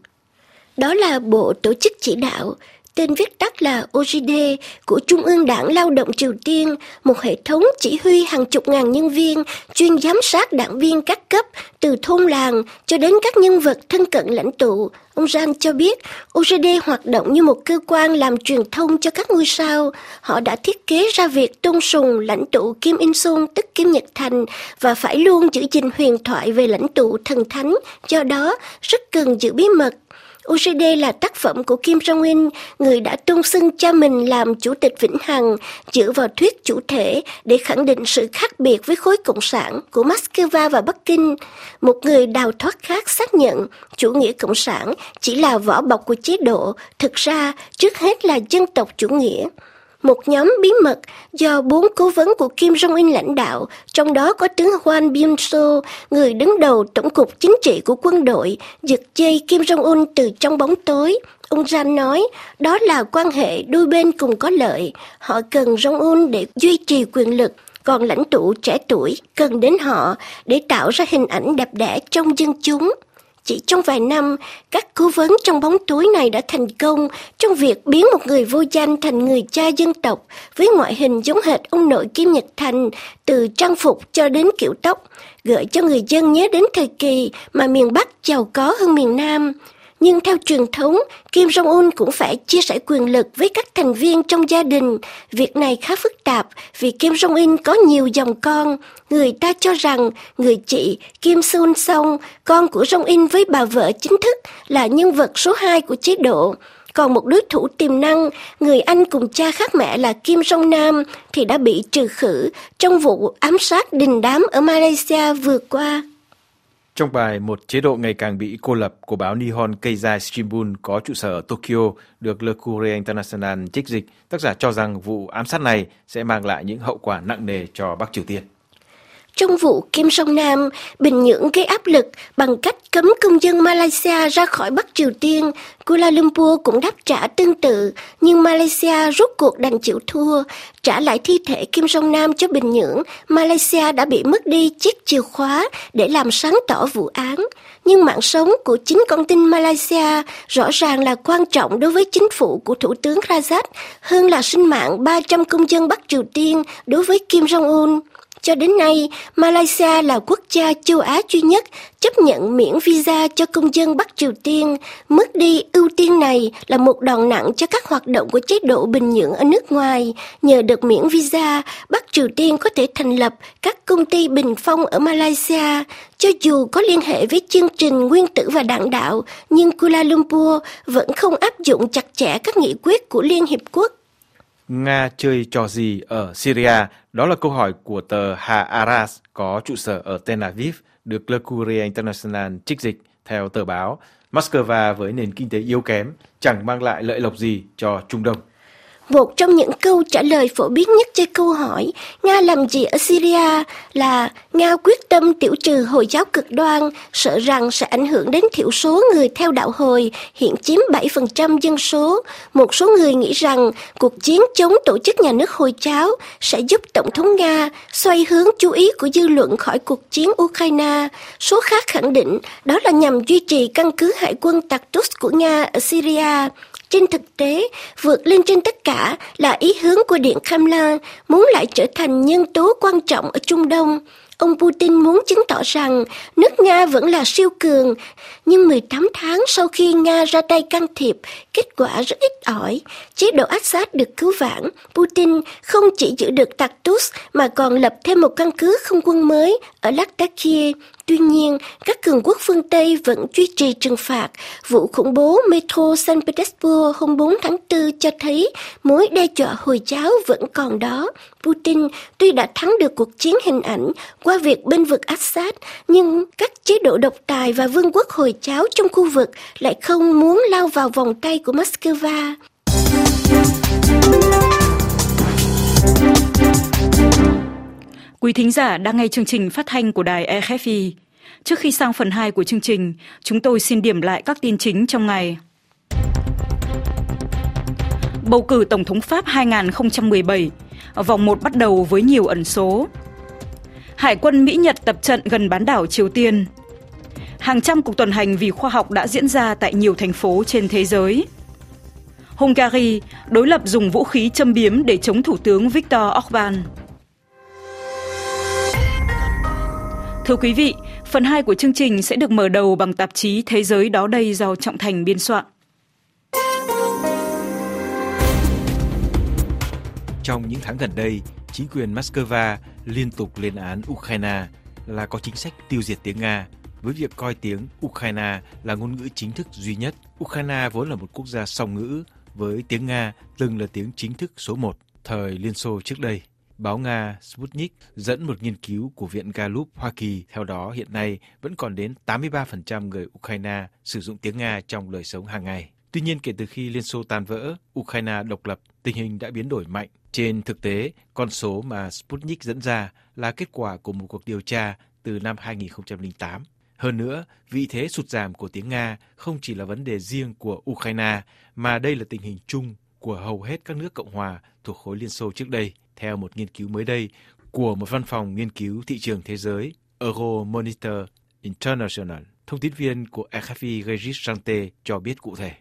Đó là Bộ Tổ chức Chỉ đạo, tên viết tắt là OGD của Trung ương Đảng Lao động Triều Tiên, một hệ thống chỉ huy hàng chục ngàn nhân viên chuyên giám sát đảng viên các cấp, từ thôn làng cho đến các nhân vật thân cận lãnh tụ. Ông Jan cho biết, OGD hoạt động như một cơ quan làm truyền thông cho các ngôi sao. Họ đã thiết kế ra việc tôn sùng lãnh tụ Kim Il-sung, tức Kim Nhật Thành, và phải luôn giữ gìn huyền thoại về lãnh tụ thần thánh, do đó rất cần giữ bí mật. OGD là tác phẩm của Kim Jong-un, người đã tôn xưng cha mình làm chủ tịch vĩnh hằng, dựa vào thuyết chủ thể để khẳng định sự khác biệt với khối cộng sản của Moscow và Bắc Kinh. Một người đào thoát khác xác nhận chủ nghĩa cộng sản chỉ là vỏ bọc của chế độ, thực ra trước hết là dân tộc chủ nghĩa. Một nhóm bí mật do 4 cố vấn của Kim Jong-un lãnh đạo, trong đó có tướng Hwang Byung-so, người đứng đầu Tổng cục Chính trị của quân đội, giật dây Kim Jong-un từ trong bóng tối. Ông Jan nói, đó là quan hệ đôi bên cùng có lợi. Họ cần Jong-un để duy trì quyền lực. còn lãnh tụ trẻ tuổi cần đến họ để tạo ra hình ảnh đẹp đẽ trong dân chúng. Chỉ trong vài năm, các cố vấn trong bóng tối này đã thành công trong việc biến một người vô danh thành người cha dân tộc với ngoại hình giống hệt ông nội Kim Nhật Thành, từ trang phục cho đến kiểu tóc, gợi cho người dân nhớ đến thời kỳ mà miền Bắc giàu có hơn miền Nam. Nhưng theo truyền thống, Kim Jong-un cũng phải chia sẻ quyền lực với các thành viên trong gia đình. Việc này khá phức tạp vì Kim Jong-un có nhiều dòng con. Người ta cho rằng người chị Kim Seon-song, con của Jong-un với bà vợ chính thức, là nhân vật số 2 của chế độ. Còn một đối thủ tiềm năng, người anh cùng cha khác mẹ là Kim Jong-nam thì đã bị trừ khử trong vụ ám sát đình đám ở Malaysia vừa qua. Trong bài Một chế độ ngày càng bị cô lập của báo Nihon Keizai Shimbun có trụ sở ở Tokyo được Le Courrier International trích dịch, tác giả cho rằng vụ ám sát này sẽ mang lại những hậu quả nặng nề cho Bắc Triều Tiên. Trong vụ Kim Jong-nam, Bình Nhưỡng gây áp lực bằng cách cấm công dân Malaysia ra khỏi Bắc Triều Tiên. Kuala Lumpur cũng đáp trả tương tự, nhưng Malaysia rốt cuộc đành chịu thua. Trả lại thi thể Kim Jong-nam cho Bình Nhưỡng, Malaysia đã bị mất đi chiếc chìa khóa để làm sáng tỏ vụ án. Nhưng mạng sống của chính con tin Malaysia rõ ràng là quan trọng đối với chính phủ của Thủ tướng Rajat hơn là sinh mạng 300 công dân Bắc Triều Tiên đối với Kim Jong-un. Cho đến nay, Malaysia là quốc gia châu Á duy nhất chấp nhận miễn visa cho công dân Bắc Triều Tiên. Mất đi ưu tiên này là một đòn nặng cho các hoạt động của chế độ Bình Nhưỡng ở nước ngoài. Nhờ được miễn visa, Bắc Triều Tiên có thể thành lập các công ty bình phong ở Malaysia. Cho dù có liên hệ với chương trình nguyên tử và đạn đạo, nhưng Kuala Lumpur vẫn không áp dụng chặt chẽ các nghị quyết của Liên Hiệp Quốc. Nga chơi trò gì ở Syria? Đó là câu hỏi của tờ Haaretz có trụ sở ở Tel Aviv, được Le Courrier International trích dịch. Theo tờ báo, Moscow với nền kinh tế yếu kém chẳng mang lại lợi lộc gì cho Trung Đông. Một trong những câu trả lời phổ biến nhất cho câu hỏi Nga làm gì ở Syria là Nga quyết tâm tiểu trừ Hồi giáo cực đoan, sợ rằng sẽ ảnh hưởng đến thiểu số người theo đạo Hồi, hiện chiếm 7% dân số. Một số người nghĩ rằng cuộc chiến chống tổ chức nhà nước Hồi giáo sẽ giúp Tổng thống Nga xoay hướng chú ý của dư luận khỏi cuộc chiến Ukraine. Số khác khẳng định đó là nhằm duy trì căn cứ hải quân Tartus của Nga ở Syria. Trên thực tế, vượt lên trên tất cả là ý hướng của Điện Kremlin muốn lại trở thành nhân tố quan trọng ở Trung Đông. Ông Putin muốn chứng tỏ rằng nước Nga vẫn là siêu cường, nhưng 18 tháng sau khi Nga ra tay can thiệp, kết quả rất ít ỏi. Chế độ Assad được cứu vãn, Putin không chỉ giữ được Tartus mà còn lập thêm một căn cứ không quân mới ở Latakia. Tuy nhiên, các cường quốc phương Tây vẫn duy trì trừng phạt. Vụ khủng bố metro Saint Petersburg hôm 4 tháng 4 cho thấy mối đe dọa Hồi giáo vẫn còn đó. Putin tuy đã thắng được cuộc chiến hình ảnh qua việc bênh vực Assad, nhưng các chế độ độc tài và vương quốc Hồi giáo trong khu vực lại không muốn lao vào vòng tay của Moscow. Quý thính giả đang nghe chương trình phát thanh của đài RFI. Trước khi sang phần 2 của chương trình, chúng tôi xin điểm lại các tin chính trong ngày. Bầu cử Tổng thống Pháp 2017, vòng 1 bắt đầu với nhiều ẩn số. Hải quân Mỹ-Nhật tập trận gần bán đảo Triều Tiên. Hàng trăm cuộc tuần hành vì khoa học đã diễn ra tại nhiều thành phố trên thế giới. Hungary đối lập dùng vũ khí châm biếm để chống Thủ tướng Viktor Orbán. Thưa quý vị, phần 2 của chương trình sẽ được mở đầu bằng tạp chí Thế giới đó đây do Trọng Thành biên soạn. Trong những tháng gần đây, chính quyền Moscow liên tục lên án Ukraine là có chính sách tiêu diệt tiếng Nga, với việc coi tiếng Ukraine là ngôn ngữ chính thức duy nhất. Ukraine vốn là một quốc gia song ngữ, với tiếng Nga từng là tiếng chính thức số 1 thời Liên Xô trước đây. Báo Nga Sputnik dẫn một nghiên cứu của Viện Gallup Hoa Kỳ, theo đó hiện nay vẫn còn đến 83% người Ukraine sử dụng tiếng Nga trong đời sống hàng ngày. Tuy nhiên, kể từ khi Liên Xô tan vỡ, Ukraine độc lập, tình hình đã biến đổi mạnh. Trên thực tế, con số mà Sputnik dẫn ra là kết quả của một cuộc điều tra từ năm 2008. Hơn nữa, vị thế sụt giảm của tiếng Nga không chỉ là vấn đề riêng của Ukraine, mà đây là tình hình chung của hầu hết các nước Cộng hòa thuộc khối Liên Xô trước đây. Theo một nghiên cứu mới đây của một văn phòng nghiên cứu thị trường thế giới Euromonitor International. Thông tin viên của RFI Régis Janté cho biết cụ thể.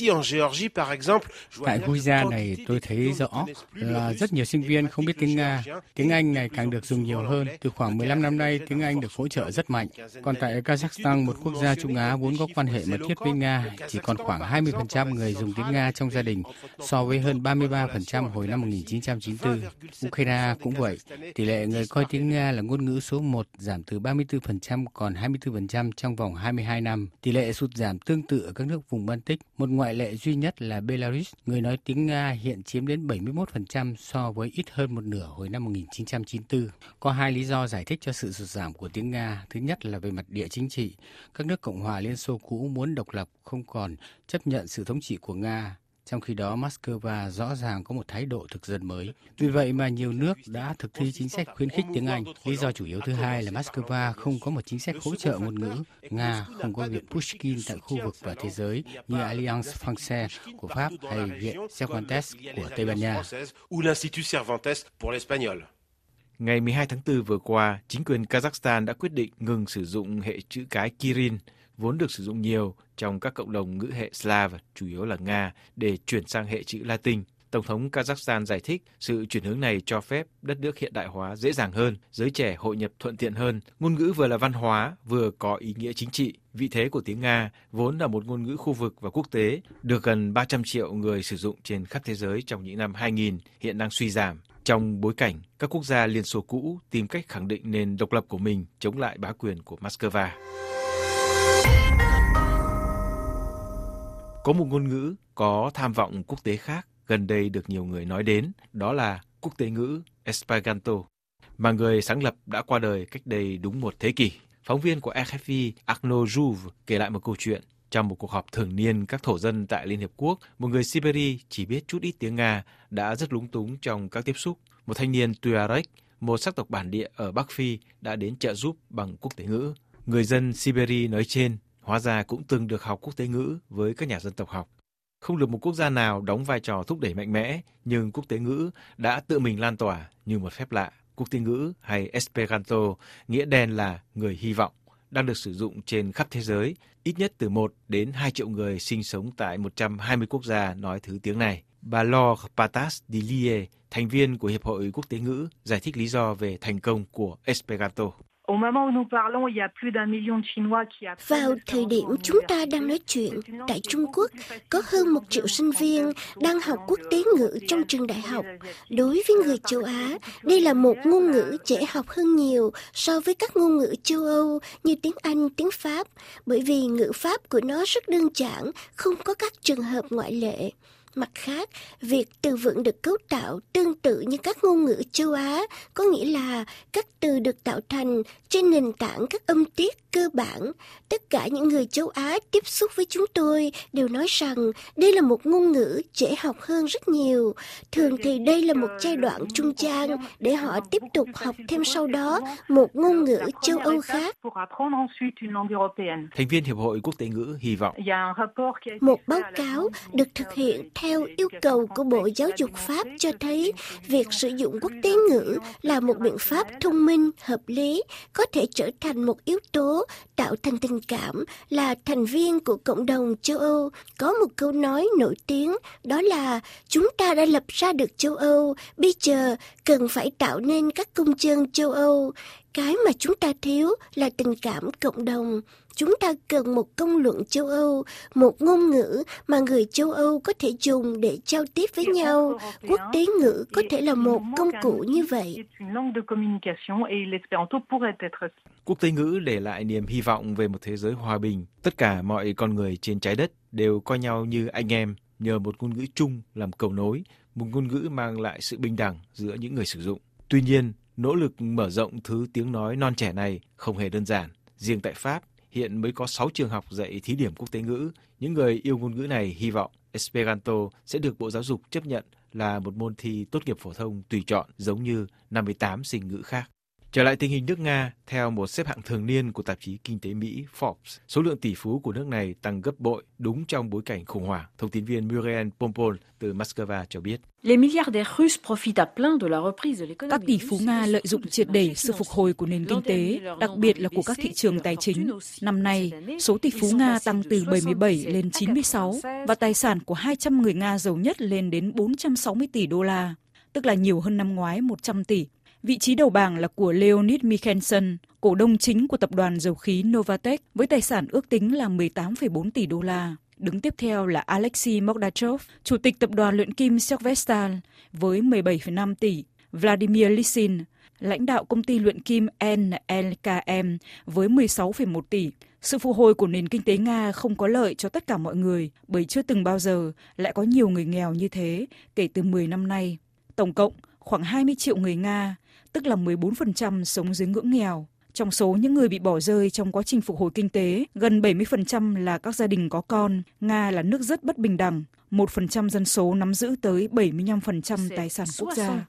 Tại Georgia này tôi thấy rõ là rất nhiều sinh viên không biết tiếng Nga. Tiếng Anh ngày càng được dùng nhiều hơn. Từ khoảng 15 năm nay, tiếng Anh được hỗ trợ rất mạnh. Còn tại Kazakhstan, một quốc gia Trung Á vốn có quan hệ mật thiết với Nga, chỉ còn khoảng 20% người dùng tiếng Nga trong gia đình, so với hơn 33% hồi năm 1994. Ukraine cũng vậy. Tỷ lệ người coi tiếng Nga là ngôn ngữ số 1 giảm từ 34% còn 24% trong vòng 22 năm. Tỷ lệ sụt giảm tương tự ở các nước vùng Baltic. Một ngoại lệ duy nhất là Belarus, người nói tiếng Nga hiện chiếm đến 71% so với ít hơn một nửa hồi năm 1994. Có hai lý do giải thích cho sự sụt giảm của tiếng Nga. Thứ nhất là về mặt địa chính trị. Các nước Cộng hòa Liên Xô cũ muốn độc lập, không còn chấp nhận sự thống trị của Nga. Trong khi đó, Moscow rõ ràng có một thái độ thực dân mới. Vì vậy mà nhiều nước đã thực thi chính sách khuyến khích tiếng Anh. Lý do chủ yếu thứ hai là Moscow không có một chính sách hỗ trợ ngôn ngữ. Nga không có viện Pushkin tại khu vực và thế giới như Alliance Française của Pháp hay viện Cervantes của Tây Ban Nha. Ngày 12 tháng 4 vừa qua, chính quyền Kazakhstan đã quyết định ngừng sử dụng hệ chữ cái Kirin, vốn được sử dụng nhiều trong các cộng đồng ngữ hệ Slav, chủ yếu là Nga, để chuyển sang hệ chữ Latin. Tổng thống Kazakhstan giải thích sự chuyển hướng này cho phép đất nước hiện đại hóa dễ dàng hơn, giới trẻ hội nhập thuận tiện hơn. Ngôn ngữ vừa là văn hóa, vừa có ý nghĩa chính trị. Vị thế của tiếng Nga, vốn là một ngôn ngữ khu vực và quốc tế, được gần 300 triệu người sử dụng trên khắp thế giới trong những năm 2000, hiện đang suy giảm. Trong bối cảnh các quốc gia Liên Xô cũ tìm cách khẳng định nền độc lập của mình chống lại bá quyền của Moscow. Có một ngôn ngữ có tham vọng quốc tế khác gần đây được nhiều người nói đến, đó là quốc tế ngữ Esperanto, mà người sáng lập đã qua đời cách đây đúng một thế kỷ. Phóng viên của RFI Arnaud Jouve kể lại một câu chuyện. Trong một cuộc họp thường niên các thổ dân tại Liên Hiệp Quốc, một người Siberia chỉ biết chút ít tiếng Nga đã rất lúng túng trong các tiếp xúc. Một thanh niên Tuareg, một sắc tộc bản địa ở Bắc Phi, đã đến trợ giúp bằng quốc tế ngữ. Người dân Siberia nói trên hóa ra cũng từng được học quốc tế ngữ với các nhà dân tộc học. Không được một quốc gia nào đóng vai trò thúc đẩy mạnh mẽ, nhưng quốc tế ngữ đã tự mình lan tỏa như một phép lạ. Quốc tế ngữ hay Esperanto, nghĩa đen là người hy vọng, đang được sử dụng trên khắp thế giới. Ít nhất từ 1 đến 2 triệu người sinh sống tại 120 quốc gia nói thứ tiếng này. Bà Laure Patas Dilie, thành viên của Hiệp hội Quốc tế ngữ, giải thích lý do về thành công của Esperanto. Vào thời điểm chúng ta đang nói chuyện, tại Trung Quốc có hơn 1 triệu sinh viên đang học quốc tế ngữ trong trường đại học. Đối với người châu Á, đây là một ngôn ngữ dễ học hơn nhiều so với các ngôn ngữ châu Âu như tiếng Anh, tiếng Pháp, bởi vì ngữ pháp của nó rất đơn giản, không có các trường hợp ngoại lệ. Mặt khác, việc từ vựng được cấu tạo tương tự như các ngôn ngữ châu Á, có nghĩa là các từ được tạo thành trên nền tảng các âm tiết cơ bản. Tất cả những người châu Á tiếp xúc với chúng tôi đều nói rằng đây là một ngôn ngữ dễ học hơn rất nhiều. Thường thì đây là một giai đoạn trung gian để họ tiếp tục học thêm sau đó một ngôn ngữ châu Âu khác. Thành viên Hiệp hội Quốc tế ngữ hy vọng một báo cáo được thực hiện theo yêu cầu của Bộ Giáo dục Pháp cho thấy việc sử dụng quốc tế ngữ là một biện pháp thông minh, hợp lý, có thể trở thành một yếu tố tạo thành tình cảm là thành viên của cộng đồng châu Âu. Có một câu nói nổi tiếng, đó là chúng ta đã lập ra được châu Âu, bây giờ cần phải tạo nên các công dân châu Âu. Cái mà chúng ta thiếu là tình cảm cộng đồng. Chúng ta cần một công luận châu Âu, một ngôn ngữ mà người châu Âu có thể dùng để giao tiếp với nhau. Quốc tế ngữ có thể là một công cụ như vậy. Quốc tế ngữ để lại niềm hy vọng về một thế giới hòa bình. Tất cả mọi con người trên trái đất đều coi nhau như anh em nhờ một ngôn ngữ chung làm cầu nối, một ngôn ngữ mang lại sự bình đẳng giữa những người sử dụng. Tuy nhiên, nỗ lực mở rộng thứ tiếng nói non trẻ này không hề đơn giản. Riêng tại Pháp, hiện mới có 6 trường học dạy thí điểm quốc tế ngữ. Những người yêu ngôn ngữ này hy vọng Esperanto sẽ được Bộ Giáo dục chấp nhận là một môn thi tốt nghiệp phổ thông tùy chọn giống như 58 sinh ngữ khác. Trở lại tình hình nước Nga, theo một xếp hạng thường niên của tạp chí kinh tế Mỹ Forbes, số lượng tỷ phú của nước này tăng gấp bội đúng trong bối cảnh khủng hoảng. Thông tin viên Muriel Pompol từ Moscow cho biết. Các tỷ phú Nga lợi dụng triệt để sự phục hồi của nền kinh tế, đặc biệt là của các thị trường tài chính. Năm nay, số tỷ phú Nga tăng từ 77 lên 96 và tài sản của 200 người Nga giàu nhất lên đến 460 tỷ đô la, tức là nhiều hơn năm ngoái 100 tỷ. Vị trí đầu bảng là của Leonid Mikhelson, cổ đông chính của tập đoàn dầu khí Novatek, với tài sản ước tính là 18,4 tỷ đô la. Đứng tiếp theo là Alexei Mogdachov, chủ tịch tập đoàn luyện kim Severstal, với 17,5 tỷ. Vladimir Lysin, lãnh đạo công ty luyện kim NLKM, với 16,1 tỷ. Sự phục hồi của nền kinh tế Nga không có lợi cho tất cả mọi người, bởi chưa từng bao giờ lại có nhiều người nghèo như thế kể từ 10 năm nay. Tổng cộng, khoảng 20 triệu người Nga, tức là 14% sống dưới ngưỡng nghèo. Trong số những người bị bỏ rơi trong quá trình phục hồi kinh tế, gần 70% là các gia đình có con. Nga là nước rất bất bình đẳng. 1% dân số nắm giữ tới 75% tài sản quốc gia.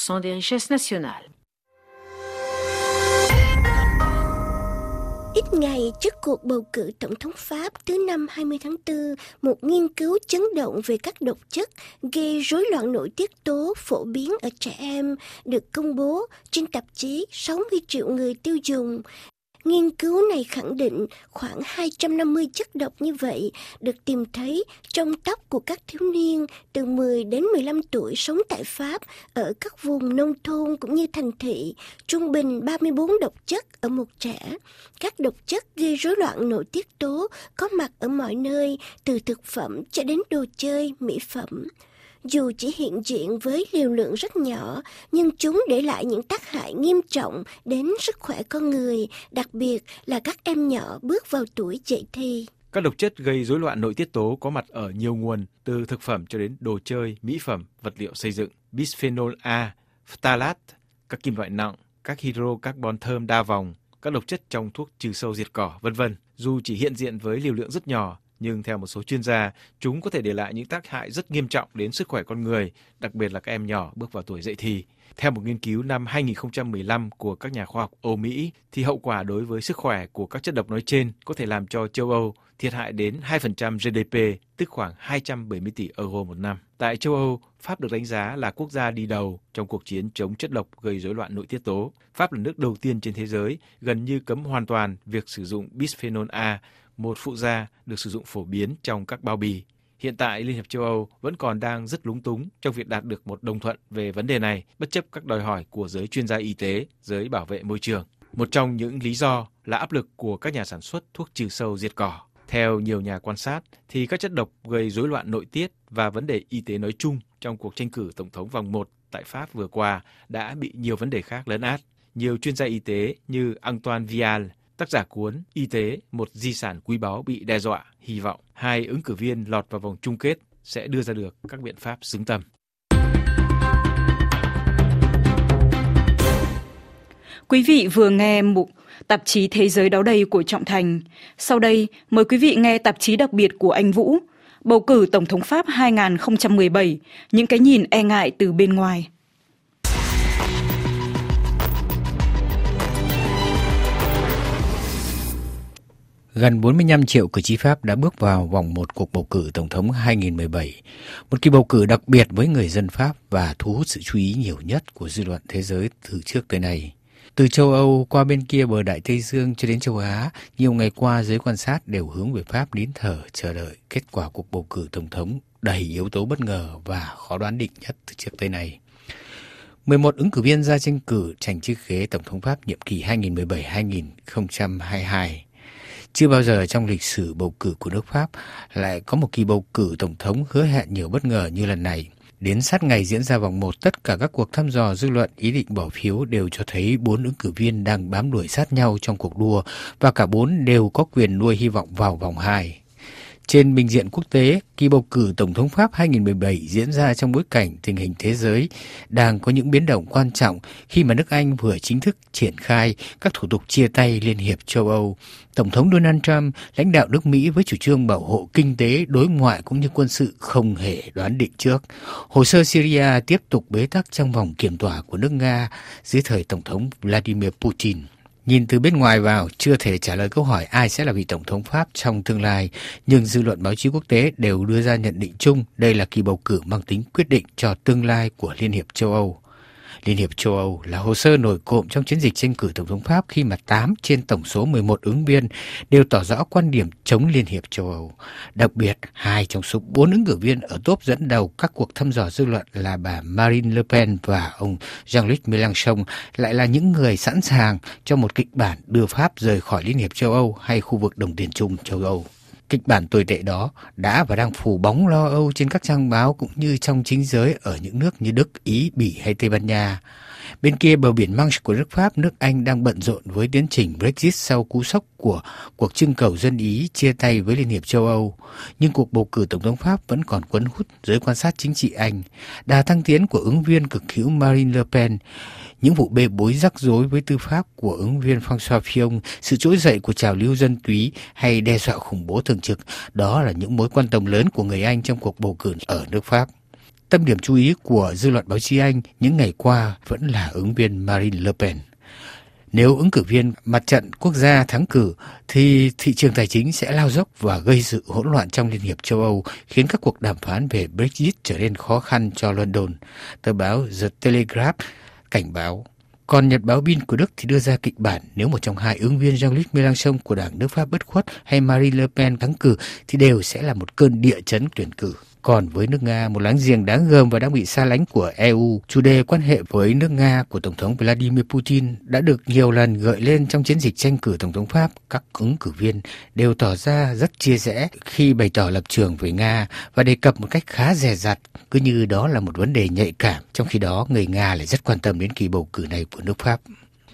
Ít ngày trước cuộc bầu cử tổng thống Pháp thứ năm 20 tháng 4, một nghiên cứu chấn động về các độc chất gây rối loạn nội tiết tố phổ biến ở trẻ em được công bố trên tạp chí 60 triệu người tiêu dùng. Nghiên cứu này khẳng định khoảng 250 chất độc như vậy được tìm thấy trong tóc của các thiếu niên từ 10 đến 15 tuổi sống tại Pháp ở các vùng nông thôn cũng như thành thị, trung bình 34 độc chất ở một trẻ. Các độc chất gây rối loạn nội tiết tố có mặt ở mọi nơi, từ thực phẩm cho đến đồ chơi, mỹ phẩm. Dù chỉ hiện diện với liều lượng rất nhỏ, nhưng chúng để lại những tác hại nghiêm trọng đến sức khỏe con người, đặc biệt là các em nhỏ bước vào tuổi dậy thì. Các độc chất gây rối loạn nội tiết tố có mặt ở nhiều nguồn, từ thực phẩm cho đến đồ chơi, mỹ phẩm, vật liệu xây dựng, bisphenol A, phthalate, các kim loại nặng, các hydrocarbon thơm đa vòng, các độc chất trong thuốc trừ sâu diệt cỏ, v.v. Dù chỉ hiện diện với liều lượng rất nhỏ, nhưng theo một số chuyên gia, chúng có thể để lại những tác hại rất nghiêm trọng đến sức khỏe con người, đặc biệt là các em nhỏ bước vào tuổi dậy thì. Theo một nghiên cứu năm 2015 của các nhà khoa học Âu Mỹ, thì hậu quả đối với sức khỏe của các chất độc nói trên có thể làm cho châu Âu thiệt hại đến 2% GDP, tức khoảng 270 tỷ euro một năm. Tại châu Âu, Pháp được đánh giá là quốc gia đi đầu trong cuộc chiến chống chất độc gây rối loạn nội tiết tố. Pháp là nước đầu tiên trên thế giới gần như cấm hoàn toàn việc sử dụng bisphenol A, một phụ gia được sử dụng phổ biến trong các bao bì. Hiện tại, Liên hiệp châu Âu vẫn còn đang rất lúng túng trong việc đạt được một đồng thuận về vấn đề này, bất chấp các đòi hỏi của giới chuyên gia y tế, giới bảo vệ môi trường. Một trong những lý do là áp lực của các nhà sản xuất thuốc trừ sâu diệt cỏ. Theo nhiều nhà quan sát, thì các chất độc gây rối loạn nội tiết và vấn đề y tế nói chung trong cuộc tranh cử tổng thống vòng 1 tại Pháp vừa qua đã bị nhiều vấn đề khác lấn át. Nhiều chuyên gia y tế như Antoine Vial, tác giả cuốn Y tế, một di sản quý báu bị đe dọa, hy vọng hai ứng cử viên lọt vào vòng chung kết sẽ đưa ra được các biện pháp xứng tầm. Quý vị vừa nghe mục tạp chí Thế giới đó đây của Trọng Thành. Sau đây, mời quý vị nghe tạp chí đặc biệt của anh Vũ, bầu cử Tổng thống Pháp 2017, những cái nhìn e ngại từ bên ngoài. Gần 45 triệu cử tri Pháp đã bước vào vòng 1 cuộc bầu cử Tổng thống 2017, một kỳ bầu cử đặc biệt với người dân Pháp và thu hút sự chú ý nhiều nhất của dư luận thế giới từ trước tới nay. Từ châu Âu qua bên kia bờ Đại Tây Dương cho đến châu Á, nhiều ngày qua giới quan sát đều hướng về Pháp nín thở chờ đợi kết quả cuộc bầu cử Tổng thống đầy yếu tố bất ngờ và khó đoán định nhất từ trước tới nay. 11 ứng cử viên ra tranh cử tranh chiếc ghế Tổng thống Pháp nhiệm kỳ 2017-2022. Chưa bao giờ trong lịch sử bầu cử của nước Pháp lại có một kỳ bầu cử tổng thống hứa hẹn nhiều bất ngờ như lần này. Đến sát ngày diễn ra vòng 1, tất cả các cuộc thăm dò dư luận ý định bỏ phiếu đều cho thấy 4 ứng cử viên đang bám đuổi sát nhau trong cuộc đua và cả 4 đều có quyền nuôi hy vọng vào vòng 2. Trên bình diện quốc tế, kỳ bầu cử Tổng thống Pháp 2017 diễn ra trong bối cảnh tình hình thế giới đang có những biến động quan trọng khi mà nước Anh vừa chính thức triển khai các thủ tục chia tay Liên hiệp châu Âu. Tổng thống Donald Trump lãnh đạo nước Mỹ với chủ trương bảo hộ kinh tế, đối ngoại cũng như quân sự không hề đoán định trước. Hồ sơ Syria tiếp tục bế tắc trong vòng kiểm tỏa của nước Nga dưới thời Tổng thống Vladimir Putin. Nhìn từ bên ngoài vào, chưa thể trả lời câu hỏi ai sẽ là vị Tổng thống Pháp trong tương lai, nhưng dư luận báo chí quốc tế đều đưa ra nhận định chung đây là kỳ bầu cử mang tính quyết định cho tương lai của Liên hiệp châu Âu. Liên hiệp châu Âu là hồ sơ nổi cộm trong chiến dịch tranh cử Tổng thống Pháp khi mà 8 trên tổng số 11 ứng viên đều tỏ rõ quan điểm chống Liên hiệp châu Âu. Đặc biệt, 2 trong số 4 ứng cử viên ở top dẫn đầu các cuộc thăm dò dư luận là bà Marine Le Pen và ông Jean-Luc Mélenchon lại là những người sẵn sàng cho một kịch bản đưa Pháp rời khỏi Liên hiệp châu Âu hay khu vực đồng tiền chung châu Âu. Kịch bản tồi tệ đó đã và đang phủ bóng lo âu trên các trang báo cũng như trong chính giới ở những nước như Đức, Ý, Bỉ hay Tây Ban Nha. Bên kia bờ biển Manche của nước Pháp, nước Anh đang bận rộn với tiến trình Brexit sau cú sốc của cuộc trưng cầu dân Ý chia tay với Liên hiệp châu Âu. Nhưng cuộc bầu cử Tổng thống Pháp vẫn còn cuốn hút giới quan sát chính trị Anh. Đà thăng tiến của ứng viên cực hữu Marine Le Pen, những vụ bê bối rắc rối với tư pháp của ứng viên François Fillon, sự trỗi dậy của trào lưu dân túy hay đe dọa khủng bố thường trực, đó là những mối quan tâm lớn của người Anh trong cuộc bầu cử ở nước Pháp. Tâm điểm chú ý của dư luận báo chí Anh những ngày qua vẫn là ứng viên Marine Le Pen. Nếu ứng cử viên Mặt trận Quốc gia thắng cử, thì thị trường tài chính sẽ lao dốc và gây sự hỗn loạn trong Liên hiệp châu Âu, khiến các cuộc đàm phán về Brexit trở nên khó khăn cho London. Tờ báo The Telegraph cảnh báo. Còn Nhật báo Bild của Đức thì đưa ra kịch bản nếu một trong hai ứng viên Jean-Luc Mélenchon của đảng nước Pháp bất khuất hay Marine Le Pen thắng cử thì đều sẽ là một cơn địa chấn tuyển cử. Còn với nước Nga, một láng giềng đáng gờm và đang bị xa lánh của EU, chủ đề quan hệ với nước Nga của Tổng thống Vladimir Putin đã được nhiều lần gợi lên trong chiến dịch tranh cử Tổng thống Pháp. Các ứng cử viên đều tỏ ra rất chia rẽ khi bày tỏ lập trường về Nga và đề cập một cách khá dè dặt, cứ như đó là một vấn đề nhạy cảm, trong khi đó người Nga lại rất quan tâm đến kỳ bầu cử này của nước Pháp.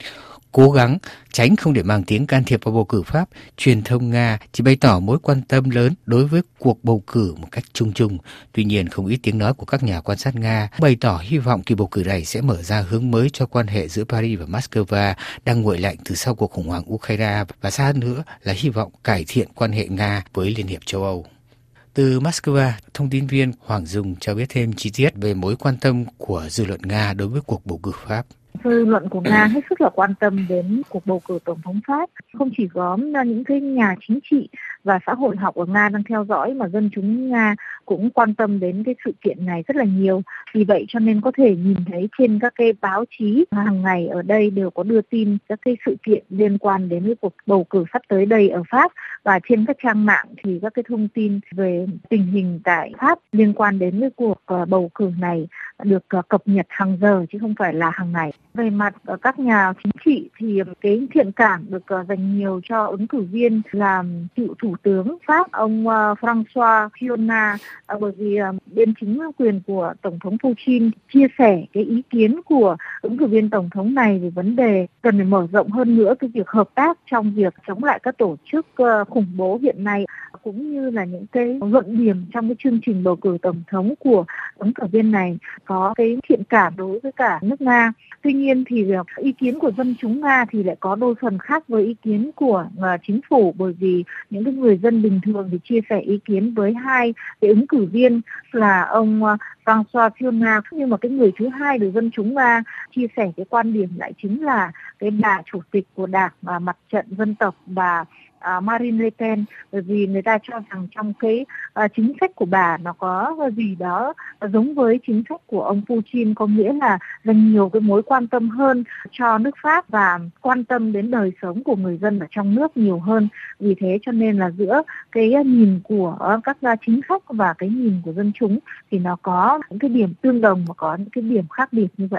Cố gắng tránh không để mang tiếng can thiệp vào bầu cử Pháp, truyền thông Nga chỉ bày tỏ mối quan tâm lớn đối với cuộc bầu cử một cách chung chung. Tuy nhiên, không ít tiếng nói của các nhà quan sát Nga bày tỏ hy vọng kỳ bầu cử này sẽ mở ra hướng mới cho quan hệ giữa Paris và Moscow đang nguội lạnh từ sau cuộc khủng hoảng Ukraine, và xa hơn nữa là hy vọng cải thiện quan hệ Nga với Liên hiệp châu Âu. Từ Moscow, thông tin viên Hoàng Dung cho biết thêm chi tiết về mối quan tâm của dư luận Nga đối với cuộc bầu cử Pháp. Dư luận của Nga hết sức là quan tâm đến cuộc bầu cử Tổng thống Pháp. Không chỉ có những cái nhà chính trị và xã hội học ở Nga đang theo dõi, mà dân chúng Nga cũng quan tâm đến cái sự kiện này rất là nhiều. Vì vậy cho nên có thể nhìn thấy trên các cái báo chí hàng ngày ở đây đều có đưa tin các cái sự kiện liên quan đến cái cuộc bầu cử sắp tới đây ở Pháp. Và trên các trang mạng thì các cái thông tin về tình hình tại Pháp liên quan đến cái cuộc bầu cử này được cập nhật hàng giờ chứ không phải là hàng ngày. Về mặt các nhà chính trị thì cái thiện cảm được dành nhiều cho ứng cử viên là cựu thủ tướng Pháp ông François Fillon, bởi vì bên chính quyền của Tổng thống Putin chia sẻ cái ý kiến của ứng cử viên Tổng thống này về vấn đề cần phải mở rộng hơn nữa cái việc hợp tác trong việc chống lại các tổ chức khủng bố hiện nay, cũng như là những cái luận điểm trong cái chương trình bầu cử Tổng thống của ứng cử viên này có cái thiện cảm đối với cả nước Nga. Tuy nhiên thì ý kiến của dân chúng Nga thì lại có đôi phần khác với ý kiến của chính phủ, bởi vì những cái người dân bình thường thì chia sẻ ý kiến với hai cái ứng cử viên là ông François Fillon, nhưng mà cái người thứ hai được dân chúng Nga chia sẻ cái quan điểm lại chính là cái bà chủ tịch của Đảng Mặt trận Dân tộc, bà Marine Le Pen, bởi vì người ta cho rằng trong cái chính sách của bà nó có gì đó giống với chính sách của ông Putin, có nghĩa là dành nhiều cái mối quan tâm hơn cho nước Pháp và quan tâm đến đời sống của người dân ở trong nước nhiều hơn. Vì thế cho nên là giữa cái nhìn của các chính sách và cái nhìn của dân chúng thì nó có những cái điểm tương đồng và có những cái điểm khác biệt như vậy.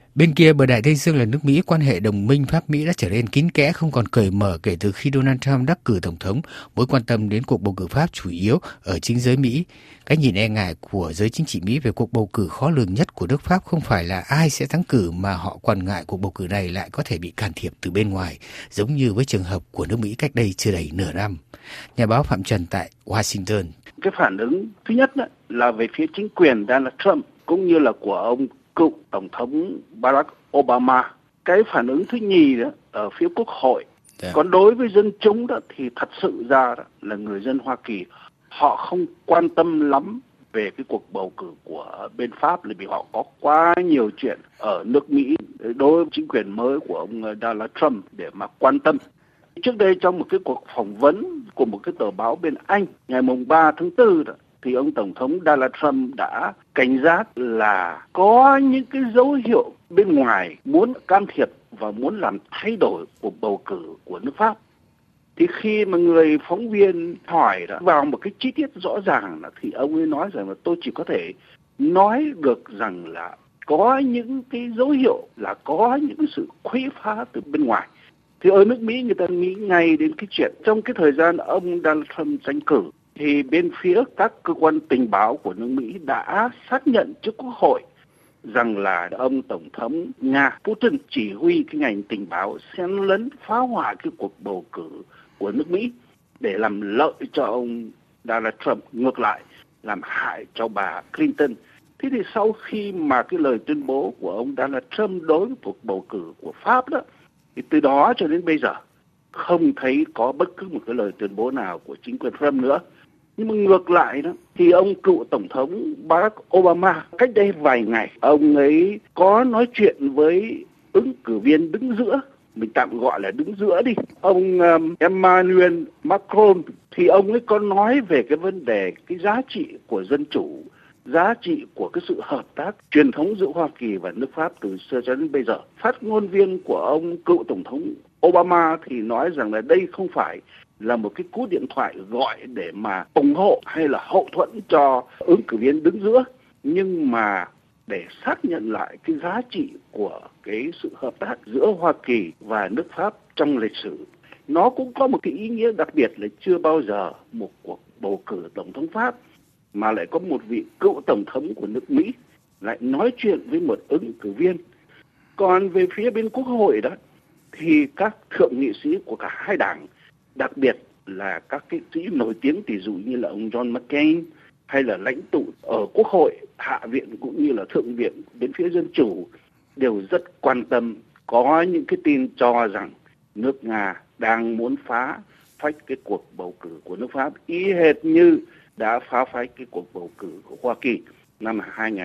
Bên kia bờ Đại Tây Dương là nước Mỹ, quan hệ đồng minh Pháp-Mỹ đã trở nên kín kẽ, không còn cởi mở kể từ khi Donald Trump đắc cử tổng thống. Mối quan tâm đến cuộc bầu cử Pháp chủ yếu ở chính giới Mỹ. Cái nhìn e ngại của giới chính trị Mỹ về cuộc bầu cử khó lường nhất của nước Pháp không phải là ai sẽ thắng cử, mà họ quan ngại cuộc bầu cử này lại có thể bị can thiệp từ bên ngoài, giống như với trường hợp của nước Mỹ cách đây chưa đầy nửa năm. Nhà báo Phạm Trần tại Washington. Cái phản ứng thứ nhất là về phía chính quyền Donald Trump cũng như là của ông cựu Tổng thống Barack Obama. Cái phản ứng thứ nhì đó ở phía Quốc hội. Còn đối với dân chúng đó thì thật sự ra đó là người dân Hoa Kỳ họ không quan tâm lắm về cái cuộc bầu cử của bên Pháp, là vì họ có quá nhiều chuyện ở nước Mỹ đối với chính quyền mới của ông Donald Trump để mà quan tâm. Trước đây trong một cái cuộc phỏng vấn của một cái tờ báo bên Anh ngày 3 tháng 4 đó, thì ông Tổng thống Donald Trump đã cảnh giác là có những cái dấu hiệu bên ngoài muốn can thiệp và muốn làm thay đổi cuộc bầu cử của nước Pháp. Thì khi mà người phóng viên hỏi đó, vào một cái chi tiết rõ ràng là, thì ông ấy nói rằng là tôi chỉ có thể nói được rằng là có những cái dấu hiệu là có những cái sự khuấy phá từ bên ngoài. Thì ở nước Mỹ người ta nghĩ ngay đến cái chuyện trong cái thời gian ông Donald Trump tranh cử thì bên phía các cơ quan tình báo của nước Mỹ đã xác nhận trước Quốc hội rằng là ông Tổng thống Nga Putin chỉ huy cái ngành tình báo xen lẫn phá hoại cái cuộc bầu cử của nước Mỹ để làm lợi cho ông Donald Trump, ngược lại làm hại cho bà Clinton. Thế thì sau khi mà cái lời tuyên bố của ông Donald Trump đối với cuộc bầu cử của Pháp đó, thì từ đó cho đến bây giờ không thấy có bất cứ một cái lời tuyên bố nào của chính quyền Trump nữa. Nhưng mà ngược lại đó thì ông cựu Tổng thống Barack Obama cách đây vài ngày ông ấy có nói chuyện với ứng cử viên đứng giữa, mình tạm gọi là đứng giữa đi, ông Emmanuel Macron, thì ông ấy có nói về cái vấn đề cái giá trị của dân chủ, giá trị của cái sự hợp tác truyền thống giữa Hoa Kỳ và nước Pháp từ xưa cho đến bây giờ. Phát ngôn viên của ông cựu Tổng thống Obama thì nói rằng là đây không phải là một cái cú điện thoại gọi để mà ủng hộ hay là hậu thuẫn cho ứng cử viên đứng giữa, nhưng mà để xác nhận lại cái giá trị của cái sự hợp tác giữa Hoa Kỳ và nước Pháp trong lịch sử. Nó cũng có một cái ý nghĩa đặc biệt là chưa bao giờ một cuộc bầu cử tổng thống Pháp mà lại có một vị cựu tổng thống của nước Mỹ lại nói chuyện với một ứng cử viên. Còn về phía bên Quốc hội đó thì các thượng nghị sĩ của cả hai đảng, đặc biệt là các cái sĩ nổi tiếng, ví dụ như là ông John McCain hay là lãnh tụ ở Quốc hội, Hạ viện cũng như là Thượng viện bên phía Dân Chủ đều rất quan tâm. Có những cái tin cho rằng nước Nga đang muốn phá phách cái cuộc bầu cử của nước Pháp, y hệt như đã phá phách cái cuộc bầu cử của Hoa Kỳ năm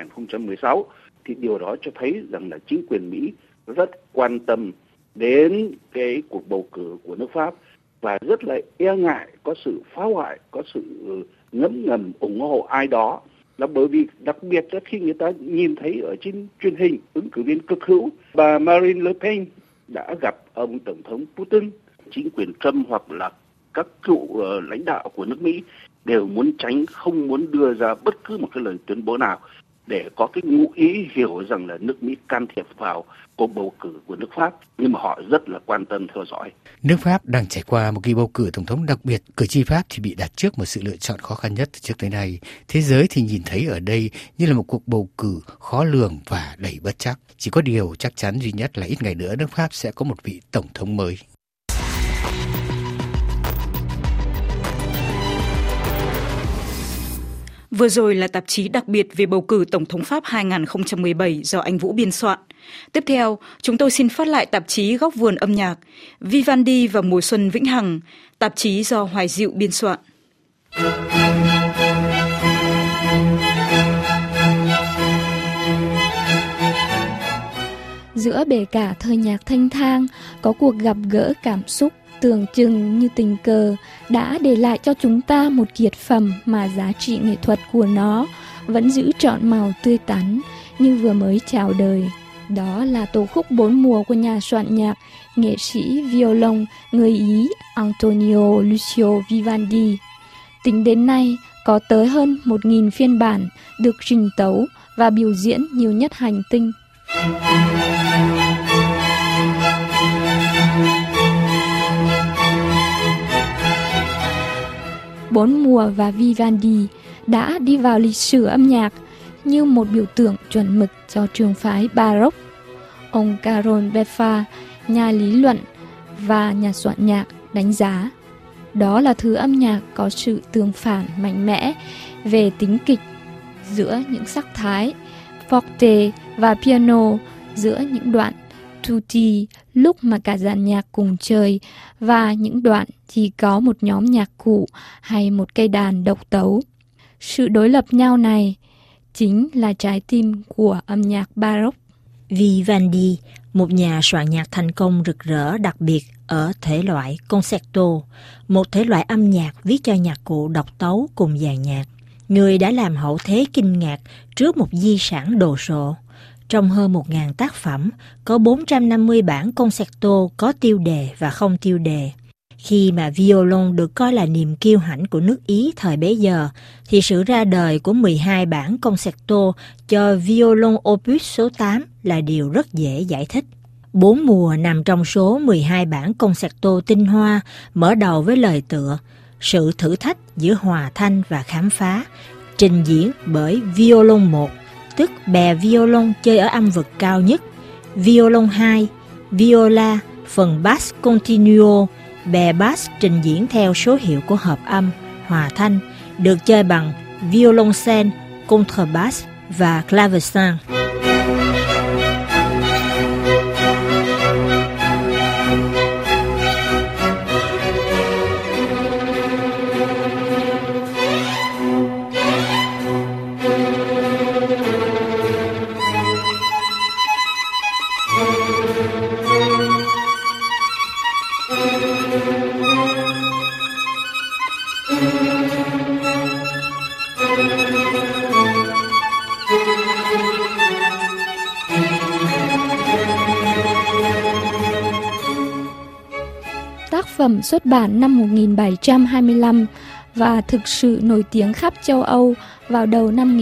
2016. Thì điều đó cho thấy rằng là chính quyền Mỹ rất quan tâm đến cái cuộc bầu cử của nước Pháp và rất là e ngại có sự phá hoại, có sự ngấm ngầm ủng hộ ai đó. Là bởi vì đặc biệt là khi người ta nhìn thấy ở trên truyền hình ứng cử viên cực hữu bà Marine Le Pen đã gặp ông Tổng thống Putin, chính quyền Trump hoặc là các cựu lãnh đạo của nước Mỹ đều muốn tránh, không muốn đưa ra bất cứ một cái lời tuyên bố nào để có cái ngụ ý hiểu rằng là nước Mỹ can thiệp vào cuộc bầu cử của nước Pháp, nhưng mà họ rất là quan tâm theo dõi. Nước Pháp đang trải qua một kỳ bầu cử tổng thống đặc biệt, cử tri Pháp thì bị đặt trước một sự lựa chọn khó khăn nhất từ trước tới nay. Thế giới thì nhìn thấy ở đây như là một cuộc bầu cử khó lường và đầy bất trắc. Chỉ có điều chắc chắn duy nhất là ít ngày nữa nước Pháp sẽ có một vị tổng thống mới. Vừa rồi là tạp chí đặc biệt về bầu cử Tổng thống Pháp 2017 do anh Vũ biên soạn. Tiếp theo, chúng tôi xin phát lại tạp chí Góc vườn âm nhạc, Vivaldi và mùa xuân vĩnh hằng, tạp chí do Hoài Diệu biên soạn. Giữa bể cả thời nhạc thanh thang, có cuộc gặp gỡ cảm xúc tưởng chừng như tình cờ đã để lại cho chúng ta một kiệt phẩm mà giá trị nghệ thuật của nó vẫn giữ trọn màu tươi tắn như vừa mới chào đời. Đó là tổ khúc 4 mùa của nhà soạn nhạc, nghệ sĩ violon người Ý Antonio Lucio Vivaldi. Tính đến nay, có tới hơn 1.000 phiên bản được trình tấu và biểu diễn nhiều nhất hành tinh. Bốn mùa và Vivaldi đã đi vào lịch sử âm nhạc như một biểu tượng chuẩn mực cho trường phái Baroque. Ông Karol Beffa, nhà lý luận và nhà soạn nhạc, đánh giá đó là thứ âm nhạc có sự tương phản mạnh mẽ về tính kịch giữa những sắc thái forte và piano, giữa những đoạn tutti lúc mà cả dàn nhạc cùng chơi và những đoạn chỉ có một nhóm nhạc cụ hay một cây đàn độc tấu. Sự đối lập nhau này chính là trái tim của âm nhạc Baroque. Vivaldi, một nhà soạn nhạc thành công rực rỡ đặc biệt ở thể loại concerto, một thể loại âm nhạc viết cho nhạc cụ độc tấu cùng dàn nhạc. Người đã làm hậu thế kinh ngạc trước một di sản đồ sộ. Trong hơn 1.000 tác phẩm, có 450 bản concerto có tiêu đề và không tiêu đề. Khi mà violon được coi là niềm kiêu hãnh của nước Ý thời bấy giờ, thì sự ra đời của 12 bản concerto cho violon opus số 8 là điều rất dễ giải thích. Bốn mùa nằm trong số 12 bản concerto tinh hoa, mở đầu với lời tựa sự thử thách giữa hòa thanh và khám phá, trình diễn bởi violon 1, tức bè violon chơi ở âm vực cao nhất, violon 2, viola, phần bass continuo, bè bass trình diễn theo số hiệu của hợp âm, hòa thanh, được chơi bằng violoncelle, contrebass và clavecin. Tác phẩm xuất bản năm 1725 và thực sự nổi tiếng khắp châu Âu vào đầu năm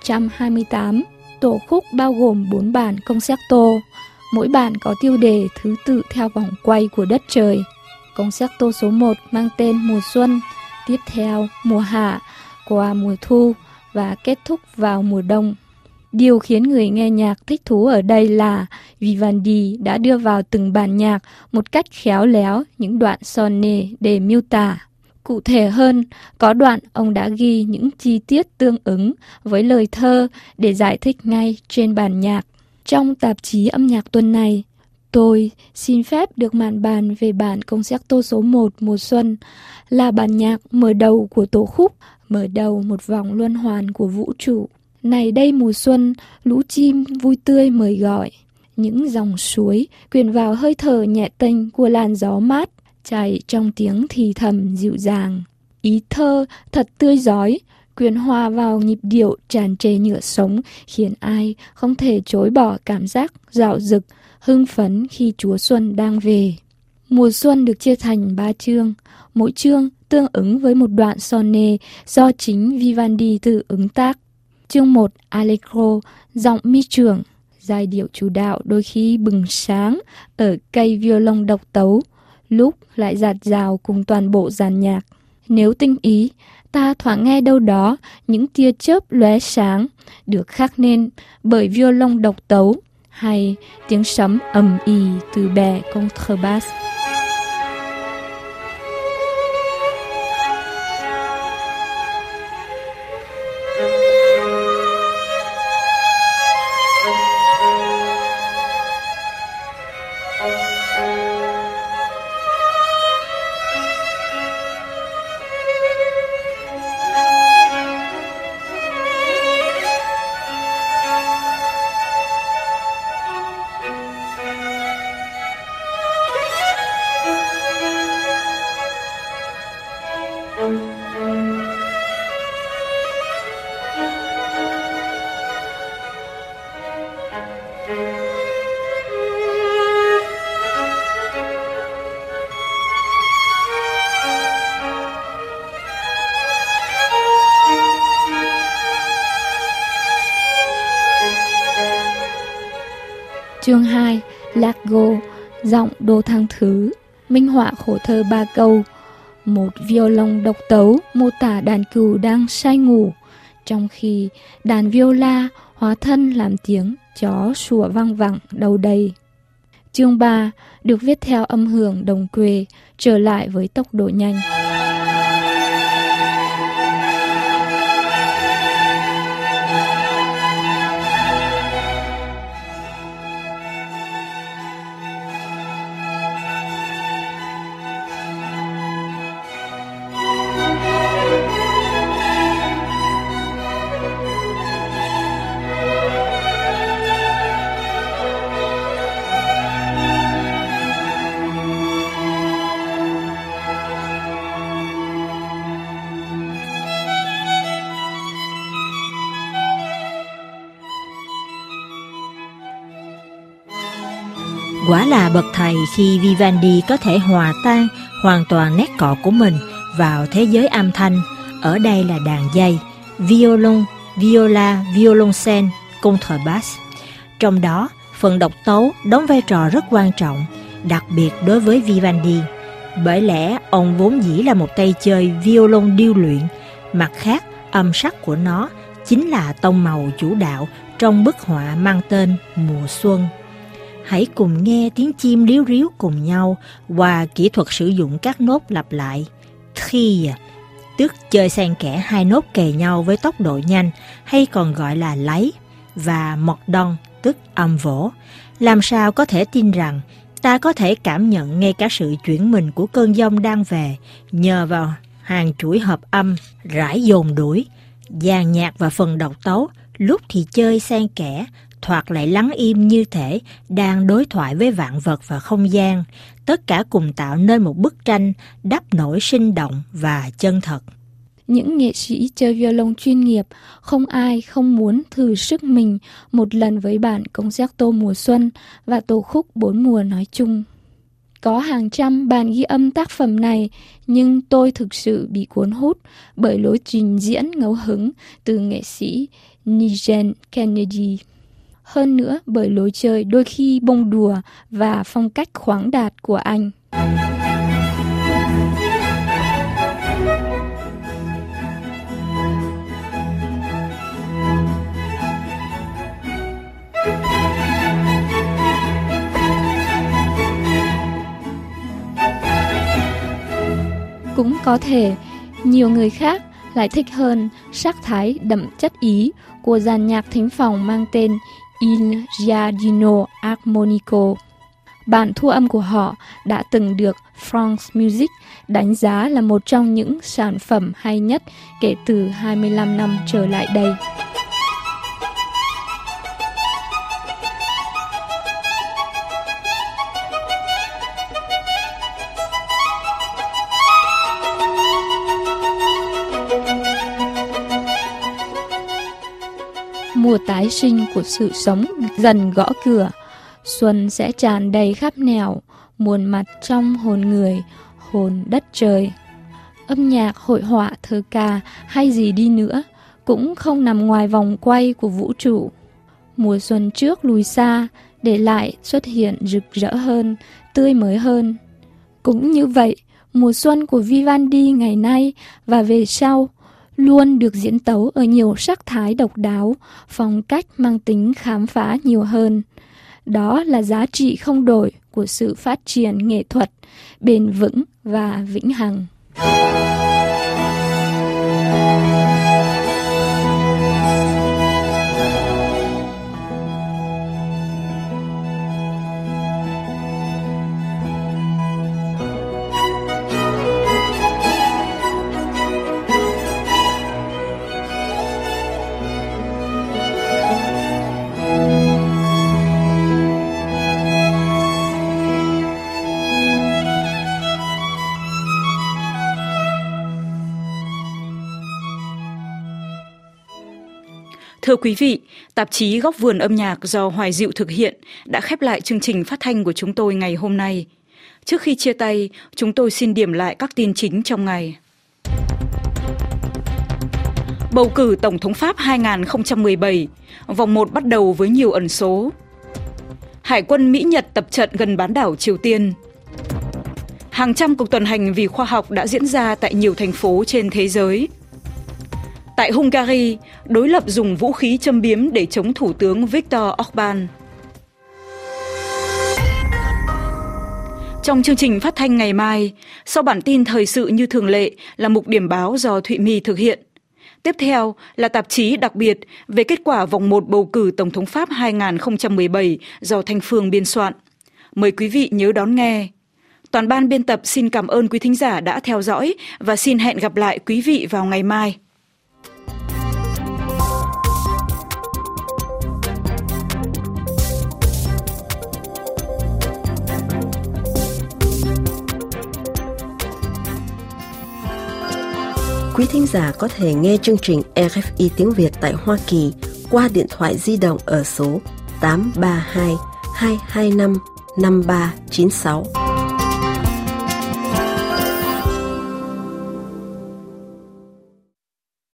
1728. Tổ khúc bao gồm 4 bản concerto, mỗi bản có tiêu đề thứ tự theo vòng quay của đất trời. Concerto số 1 mang tên Mùa Xuân, tiếp theo Mùa Hạ, qua Mùa Thu và kết thúc vào Mùa Đông. Điều khiến người nghe nhạc thích thú ở đây là Vivaldi đã đưa vào từng bản nhạc một cách khéo léo những đoạn sonnet để miêu tả. Cụ thể hơn, có đoạn ông đã ghi những chi tiết tương ứng với lời thơ để giải thích ngay trên bản nhạc. Trong tạp chí âm nhạc tuần này, tôi xin phép được mạn bàn về bản concerto số 1 Mùa Xuân, là bản nhạc mở đầu của tổ khúc, mở đầu một vòng luân hoàn của vũ trụ. Này đây mùa xuân, lũ chim vui tươi mời gọi, những dòng suối quyện vào hơi thở nhẹ tênh của làn gió mát, chảy trong tiếng thì thầm dịu dàng. Ý thơ thật tươi rói, quyện hòa vào nhịp điệu tràn trề nhựa sống, khiến ai không thể chối bỏ cảm giác dạo dực, hưng phấn khi Chúa Xuân đang về. Mùa xuân được chia thành 3 chương, mỗi chương tương ứng với một đoạn sonnet do chính Vivaldi tự ứng tác. Chương 1 Allegro, giọng mi trưởng, giai điệu chủ đạo đôi khi bừng sáng ở cây violon độc tấu, lúc lại dạt dào cùng toàn bộ dàn nhạc. Nếu tinh ý, ta thoáng nghe đâu đó những tia chớp lóe sáng được khắc nên bởi violon độc tấu hay tiếng sấm ầm ì từ bè contrebass. Chương 2, Largo, giọng Đô Thăng Thứ, minh họa khổ thơ 3 câu. Một violon độc tấu mô tả đàn cừu đang say ngủ, trong khi đàn viola hóa thân làm tiếng chó sủa vang vẳng đâu đây. Chương 3 được viết theo âm hưởng đồng quê, trở lại với tốc độ nhanh. Quả là bậc thầy khi Vivaldi có thể hòa tan hoàn toàn nét cọ của mình vào thế giới âm thanh. Ở đây là đàn dây, violon, viola, violoncelle, contrabass. Trong đó, phần độc tấu đóng vai trò rất quan trọng, đặc biệt đối với Vivaldi. Bởi lẽ ông vốn dĩ là một tay chơi violon điêu luyện, mặt khác âm sắc của nó chính là tông màu chủ đạo trong bức họa mang tên Mùa Xuân. Hãy cùng nghe tiếng chim líu ríu cùng nhau và kỹ thuật sử dụng các nốt lặp lại. Trie, tức chơi xen kẽ hai nốt kề nhau với tốc độ nhanh, hay còn gọi là lấy, và mordant, tức âm vỗ. Làm sao có thể tin rằng ta có thể cảm nhận ngay cả sự chuyển mình của cơn giông đang về nhờ vào hàng chuỗi hợp âm rải dồn đuổi, dàn nhạc và phần độc tấu, lúc thì chơi xen kẽ, thoạt lại lắng im như thể đang đối thoại với vạn vật và không gian, tất cả cùng tạo nên một bức tranh đắp nổi sinh động và chân thật. Những nghệ sĩ chơi violon chuyên nghiệp, không ai không muốn thử sức mình một lần với bản Concerto mùa xuân và tổ khúc 4 mùa nói chung. Có hàng trăm bản ghi âm tác phẩm này, nhưng tôi thực sự bị cuốn hút bởi lối trình diễn ngẫu hứng từ nghệ sĩ Nigel Kennedy. Hơn nữa bởi lối chơi đôi khi bông đùa và phong cách khoáng đạt của anh. Cũng có thể nhiều người khác lại thích hơn sắc thái đậm chất Ý của dàn nhạc thính phòng mang tên Il Giardino Armonico. Bản thu âm của họ đã từng được France Music đánh giá là một trong những sản phẩm hay nhất kể từ 25 năm trở lại đây. Mùa tái sinh của sự sống dần gõ cửa, xuân sẽ tràn đầy khắp nẻo, muôn mặt trong hồn người, hồn đất trời. Âm nhạc, hội họa, thơ ca hay gì đi nữa cũng không nằm ngoài vòng quay của vũ trụ. Mùa xuân trước lùi xa, để lại xuất hiện rực rỡ hơn, tươi mới hơn. Cũng như vậy, mùa xuân của Vivaldi ngày nay và về sau luôn được diễn tấu ở nhiều sắc thái độc đáo, phong cách mang tính khám phá nhiều hơn. Đó là giá trị không đổi của sự phát triển nghệ thuật, bền vững và vĩnh hằng. Thưa quý vị, tạp chí Góc vườn âm nhạc do Hoài Diệu thực hiện đã khép lại chương trình phát thanh của chúng tôi ngày hôm nay. Trước khi chia tay, chúng tôi xin điểm lại các tin chính trong ngày. Bầu cử Tổng thống Pháp 2017, vòng 1 bắt đầu với nhiều ẩn số. Hải quân Mỹ-Nhật tập trận gần bán đảo Triều Tiên. Hàng trăm cuộc tuần hành vì khoa học đã diễn ra tại nhiều thành phố trên thế giới. Tại Hungary, đối lập dùng vũ khí châm biếm để chống Thủ tướng Viktor Orbán. Trong chương trình phát thanh ngày mai, sau bản tin thời sự như thường lệ là mục điểm báo do Thụy My thực hiện. Tiếp theo là tạp chí đặc biệt về kết quả vòng 1 bầu cử Tổng thống Pháp 2017 do Thanh Phương biên soạn. Mời quý vị nhớ đón nghe. Toàn ban biên tập xin cảm ơn quý thính giả đã theo dõi và xin hẹn gặp lại quý vị vào ngày mai. Quý thính giả có thể nghe chương trình RFI tiếng Việt tại Hoa Kỳ qua điện thoại di động ở số 832 225 5396.